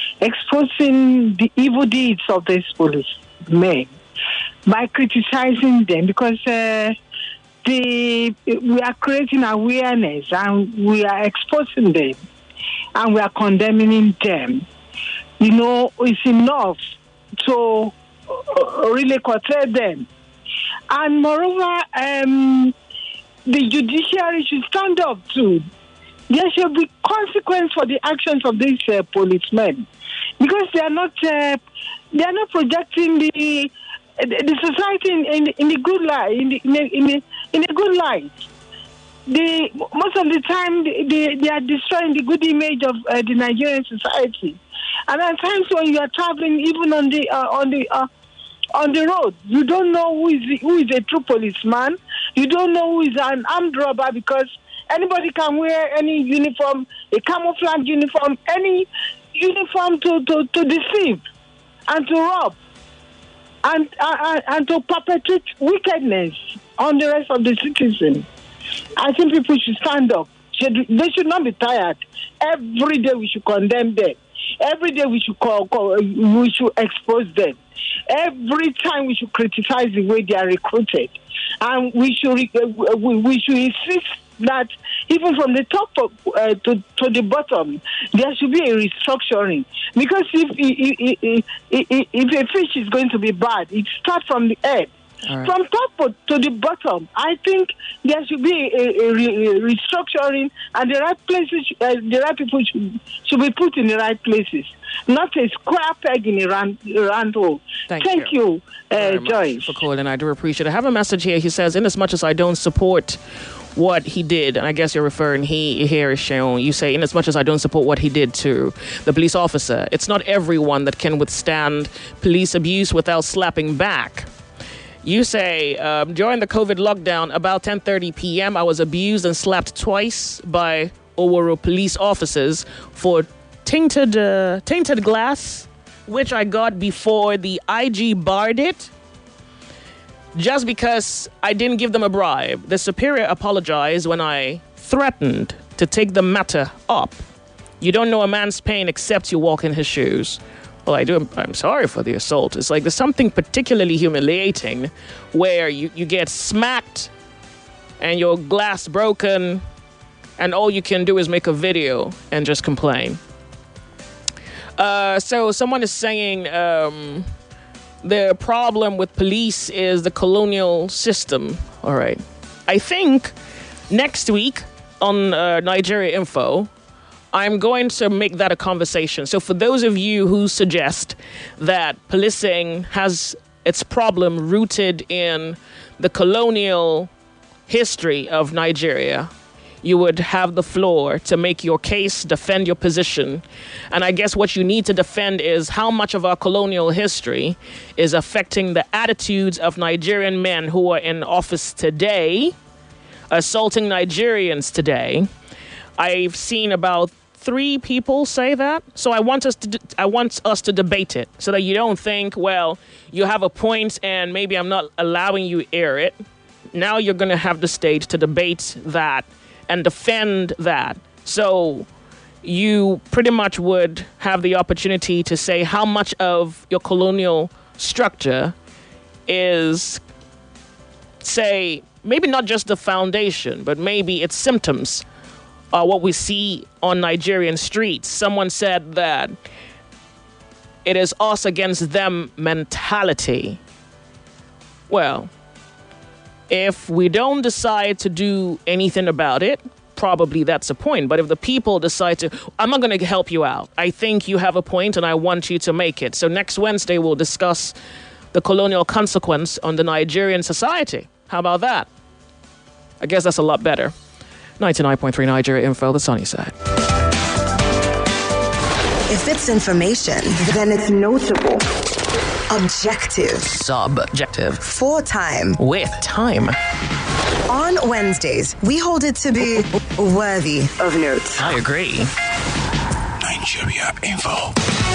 U: exposing the evil deeds of these policemen, by criticizing them, because uh, the, we are creating awareness and we are exposing them and we are condemning them. You know, it's enough to uh, really curtail them. And moreover, um, the judiciary should stand up too. There should be consequence for the actions of these uh, policemen, because they are not uh, they are not projecting the the society in, in, in the good light in the, in the, in, the, in a good light. The most of the time they, they are destroying the good image of uh, the Nigerian society. And at times when you are traveling, even on the uh, on the uh, on the road, you don't know who is the, who is a true policeman. You don't know who is an armed robber, because anybody can wear any uniform, a camouflage uniform, any uniform to, to, to deceive and to rob and uh, and to perpetrate wickedness on the rest of the citizens. I think people should stand up. They should not be tired. Every day we should condemn them. Every day we should call, call, we should expose them. Every time we should criticize the way they are recruited, and we should uh, we, we should insist that even from the top of, uh, to to the bottom, there should be a restructuring. Because if if, if if a fish is going to be bad, it starts from the head. Right. From top to the bottom, I think there should be a, a, a restructuring, and the right places, uh, the right people should, should be put in the right places, not a square peg in a round, round hole.
A: Thank,
U: Thank you, you uh, Joyce.
A: For calling. I do appreciate it. I have a message here. He says, in as much as I don't support what he did, and I guess you're referring he here is shown, you say, in as much as I don't support what he did to the police officer, it's not everyone that can withstand police abuse without slapping back. You say, um, during the COVID lockdown, about ten thirty p.m., I was abused and slapped twice by Oworo police officers for tainted, uh, tainted glass, which I got before the I G barred it, just because I didn't give them a bribe. The superior apologized when I threatened to take the matter up. You don't know a man's pain except you walk in his shoes. Well, I do. I'm sorry for the assault. It's like there's something particularly humiliating where you, you get smacked and your glass broken and all you can do is make a video and just complain. Uh, so someone is saying um, the problem with police is the colonial system. All right. I think next week on uh, Nigeria Info, I'm going to make that a conversation. So for those of you who suggest that policing has its problem rooted in the colonial history of Nigeria, you would have the floor to make your case, defend your position. And I guess what you need to defend is how much of our colonial history is affecting the attitudes of Nigerian men who are in office today, assaulting Nigerians today. I've seen about three people say that. So I want us to de- I want us to debate it so that you don't think, well, you have a point and maybe I'm not allowing you air it. Now you're going to have the stage to debate that and defend that. So you pretty much would have the opportunity to say how much of your colonial structure is, say, maybe not just the foundation, but maybe its symptoms are what we see on Nigerian streets. Someone said that it is us against them mentality. Well, if we don't decide to do anything about it, probably that's a point. But if the people decide to, I'm not going to help you out. I think you have a point and I want you to make it. So next Wednesday, we'll discuss the colonial consequence on the Nigerian society. How about that? I guess that's a lot better. ninety-nine point three Nigeria Info, the sunny side.
S: If it's information, then it's notable. Objective.
A: Subjective.
S: For time.
A: With time.
S: On Wednesdays, we hold it to be worthy of note.
A: I agree.
R: Nigeria Info.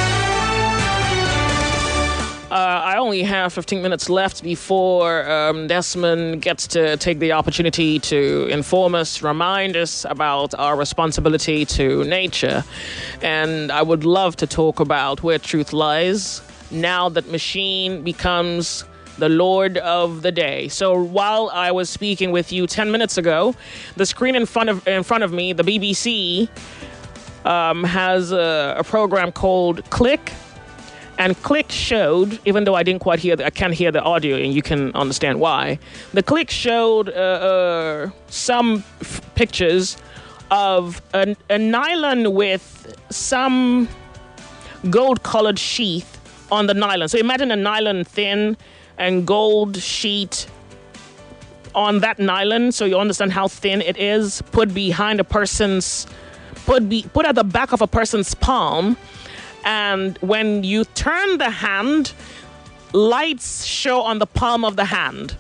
A: Uh, I only have fifteen minutes left before um, Desmond gets to take the opportunity to inform us, remind us about our responsibility to nature. And I would love to talk about where truth lies now that machine becomes the lord of the day. So while I was speaking with you ten minutes ago, the screen in front of in front of me, the B B C, um, has a, a program called Click. And Click showed, even though I didn't quite hear, the, I can't hear the audio, and you can understand why. The Click showed uh, uh, some f- pictures of a, a nylon with some gold-colored sheath on the nylon. So imagine a nylon thin and gold sheet on that nylon, so you understand how thin it is. Put behind a person's, put be put at the back of a person's palm. And when you turn the hand, lights show on the palm of the hand.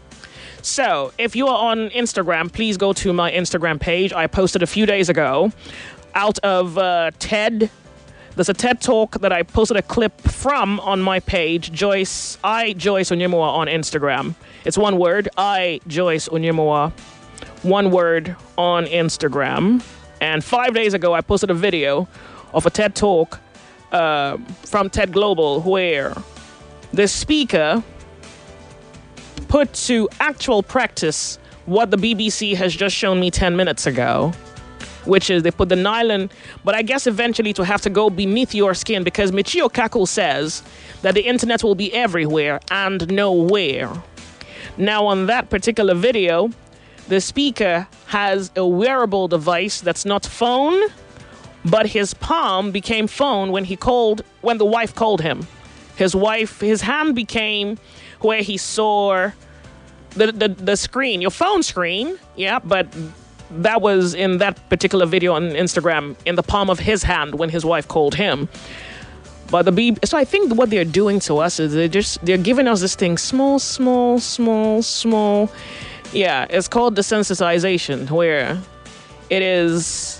A: So if you are on Instagram, please go to my Instagram page. I posted a few days ago out of uh, TED. There's a TED Talk that I posted a clip from on my page, Joyce, I, Joyce Onyemoa on Instagram. It's one word, I, Joyce Onyemoa, one word on Instagram. And five days ago, I posted a video of a TED Talk Uh, from TED Global, where the speaker put to actual practice what the B B C has just shown me ten minutes ago, which is they put the nylon, but I guess eventually to have to go beneath your skin, because Michio Kaku says that the internet will be everywhere and nowhere. Now, on that particular video, the speaker has a wearable device that's not phone, but his palm became phone when he called, when the wife called him. His wife, his hand became where he saw the, the, the screen, your phone screen, yeah, but that was in that particular video on Instagram, in the palm of his hand when his wife called him. But the B- so I think what they're doing to us is they're just, they're giving us this thing, small, small, small, small. Yeah, it's called desensitization, where it is...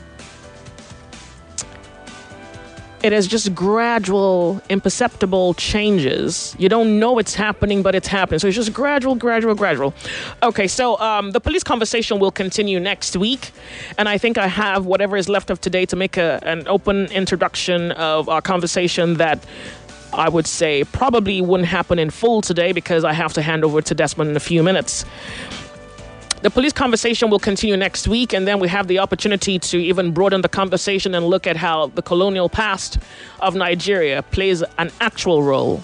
A: It is just gradual, imperceptible changes. You don't know it's happening, but it's happening. So it's just gradual, gradual, gradual. Okay, so um, the police conversation will continue next week. And I think I have whatever is left of today to make a, an open introduction of our conversation that I would say probably wouldn't happen in full today, because I have to hand over to Desmond in a few minutes. The police conversation will continue next week, and then we have the opportunity to even broaden the conversation and look at how the colonial past of Nigeria plays an actual role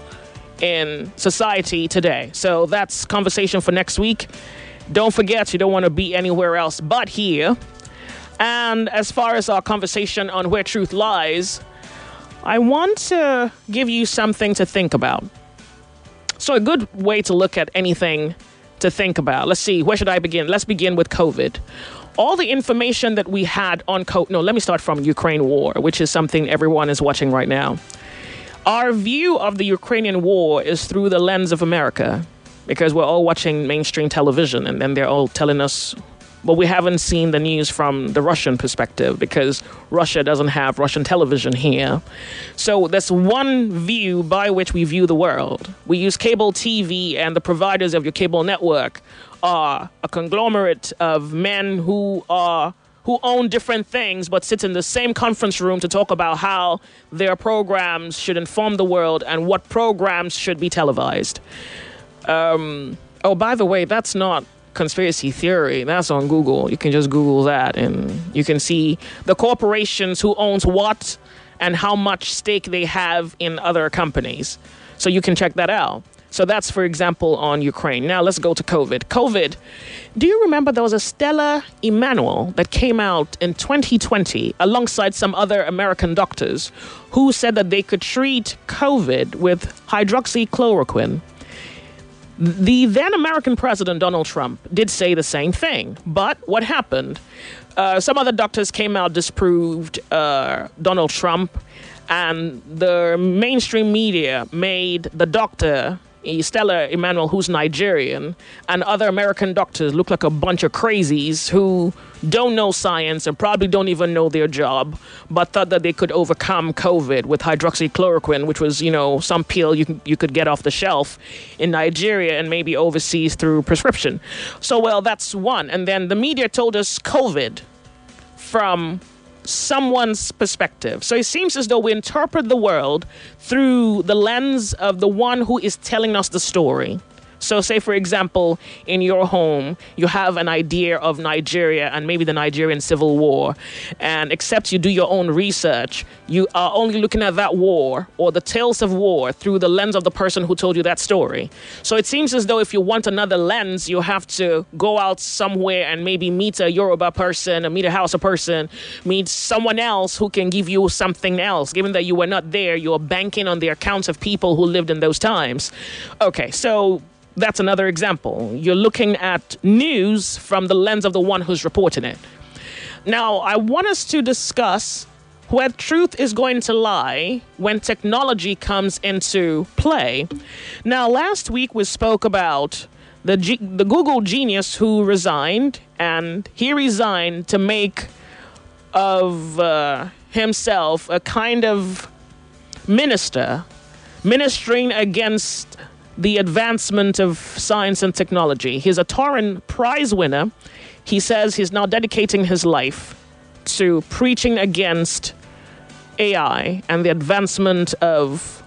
A: in society today. So that's conversation for next week. Don't forget, you don't want to be anywhere else but here. And as far as our conversation on where truth lies, I want to give you something to think about. So a good way to look at anything to think about. Let's see, where should I begin? Let's begin with COVID. All the information that we had on COVID, no, let me start from Ukraine war, which is something everyone is watching right now. Our view of the Ukrainian war is through the lens of America, because we're all watching mainstream television, and then they're all telling us, but we haven't seen the news from the Russian perspective, because Russia doesn't have Russian television here. So that's one view by which we view the world. We use cable T V, and the providers of your cable network are a conglomerate of men who are who own different things, but sit in the same conference room to talk about how their programs should inform the world and what programs should be televised. Um, oh, by the way, that's not conspiracy theory. That's on Google. You can just Google that, and you can see the corporations who owns what and how much stake they have in other companies. So you can check that out. So that's, for example, on Ukraine. Now let's go to COVID. COVID. Do you remember there was a Stella Emanuel that came out in twenty twenty alongside some other American doctors who said that they could treat COVID with hydroxychloroquine? The then American president, Donald Trump, did say the same thing. But what happened? Uh, some other doctors came out, disproved uh, Donald Trump, And the mainstream media made the doctor, Stella Emmanuel, who's Nigerian, and other American doctors look like a bunch of crazies who don't know science and probably don't even know their job, but thought that they could overcome COVID with hydroxychloroquine, which was, you know, some pill you can, you could get off the shelf in Nigeria and maybe overseas through prescription. So, well, that's one. And then the media told us COVID from someone's perspective. So it seems as though we interpret the world through the lens of the one who is telling us the story. So say, for example, in your home, you have an idea of Nigeria and maybe the Nigerian Civil War. And except you do your own research, you are only looking at that war or the tales of war through the lens of the person who told you that story. So it seems as though if you want another lens, you have to go out somewhere and maybe meet a Yoruba person, or meet a Hausa person, meet someone else who can give you something else. Given that you were not there, you're banking on the accounts of people who lived in those times. Okay, so that's another example. You're looking at news from the lens of the one who's reporting it. Now, I want us to discuss where truth is going to lie when technology comes into play. Now, last week we spoke about the G- the Google genius who resigned, and he resigned to make of uh, himself a kind of minister, ministering against the advancement of science and technology. He's a Turing Prize winner. He says he's now dedicating his life to preaching against A I and the advancement of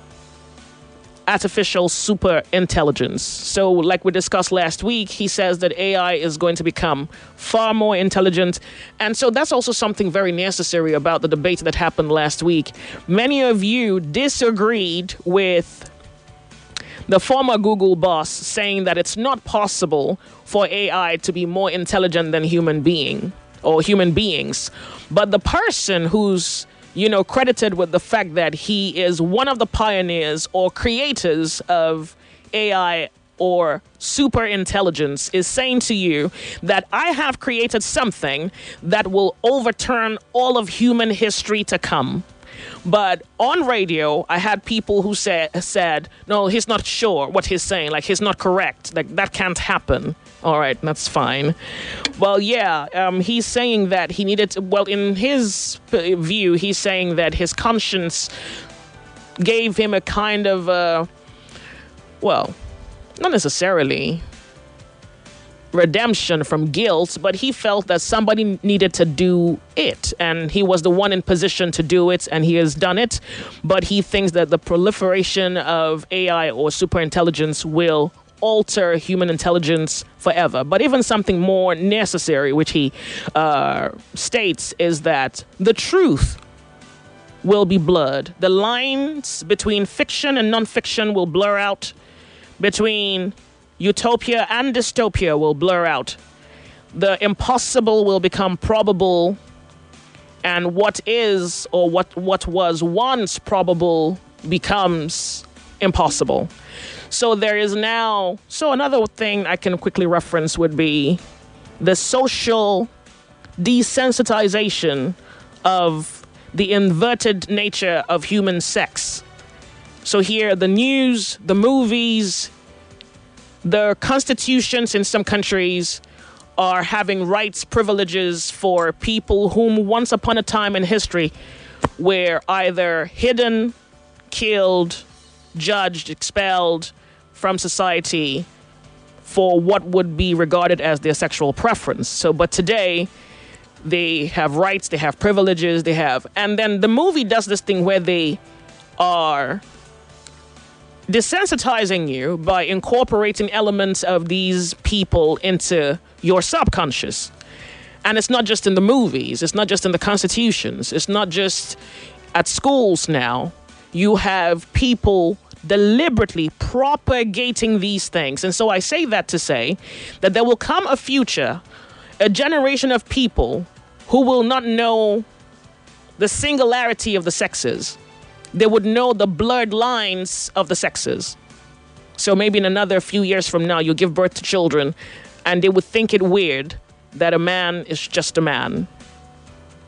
A: artificial super intelligence. So like we discussed last week, he says that A I is going to become far more intelligent. And so that's also something very necessary about the debate that happened last week. Many of you disagreed with the former Google boss saying that it's not possible for A I to be more intelligent than human being or human beings. But the person who's, you know, credited with the fact that he is one of the pioneers or creators of A I or super intelligence is saying to you that I have created something that will overturn all of human history to come. But on radio, I had people who said, said, no, he's not sure what he's saying. Like, he's not correct. Like, that can't happen. All right, that's fine. Well, yeah, um, he's saying that he needed to, well, in his view, he's saying that his conscience gave him a kind of, uh, well, not necessarily redemption from guilt, but he felt that somebody needed to do it, and he was the one in position to do it, and he has done it. But he thinks that the proliferation of A I or superintelligence will alter human intelligence forever. But even something more necessary, which he uh, states, is that the truth will be blurred. The lines between fiction and non-fiction will blur out. Between utopia and dystopia will blur out. The impossible will become probable, and what is or what, what was once probable becomes impossible. So there is now, so another thing I can quickly reference would be the social desensitization of the inverted nature of human sex. So here, the news, the movies, the constitutions in some countries are having rights, privileges for people whom once upon a time in history were either hidden, killed, judged, expelled from society for what would be regarded as their sexual preference. So, but today, they have rights, they have privileges, they have... And then the movie does this thing where they are desensitizing you by incorporating elements of these people into your subconscious. And it's not just in the movies, it's not just in the constitutions, it's not just at schools now. You have people deliberately propagating these things. And so I say that to say that there will come a future, a generation of people who will not know the singularity of the sexes. They would know the blurred lines of the sexes. So maybe in another few years from now, you'll give birth to children and they would think it weird that a man is just a man.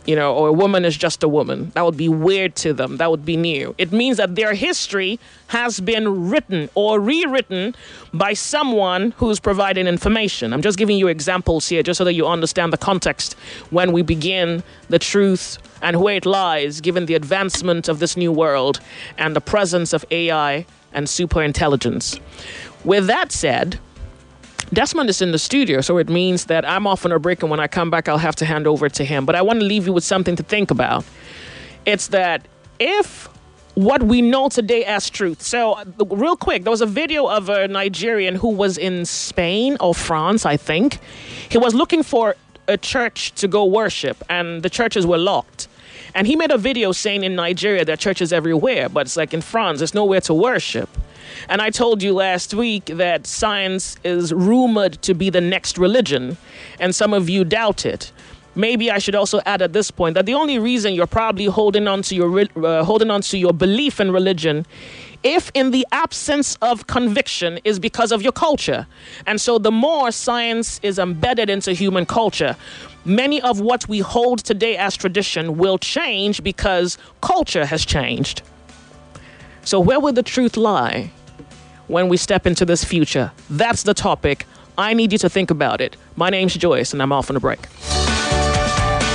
A: you know, or a woman is just a woman. That would be weird to them. That would be new. It means that their history has been written or rewritten by someone who's providing information. I'm just giving you examples here just so that you understand the context when we begin the truth and where it lies, given the advancement of this new world and the presence of A I and superintelligence. With that said, Desmond is in the studio, so it means that I'm off on a break, and when I come back, I'll have to hand over to him. But I want to leave you with something to think about. It's that if what we know today as truth. So, real quick, there was a video of a Nigerian who was in Spain or France, I think. He was looking for a church to go worship, and the churches were locked. And he made a video saying in Nigeria there are churches everywhere, but it's like in France, there's nowhere to worship. And I told you last week that science is rumored to be the next religion, and some of you doubt it. Maybe I should also add at this point that the only reason you're probably holding on to your uh, holding on to your belief in religion, if in the absence of conviction, is because of your culture. And so the more science is embedded into human culture, many of what we hold today as tradition will change because culture has changed. So where will the truth lie when we step into this future? That's the topic. I need you to think about it. My name's Joyce, and I'm off on a break.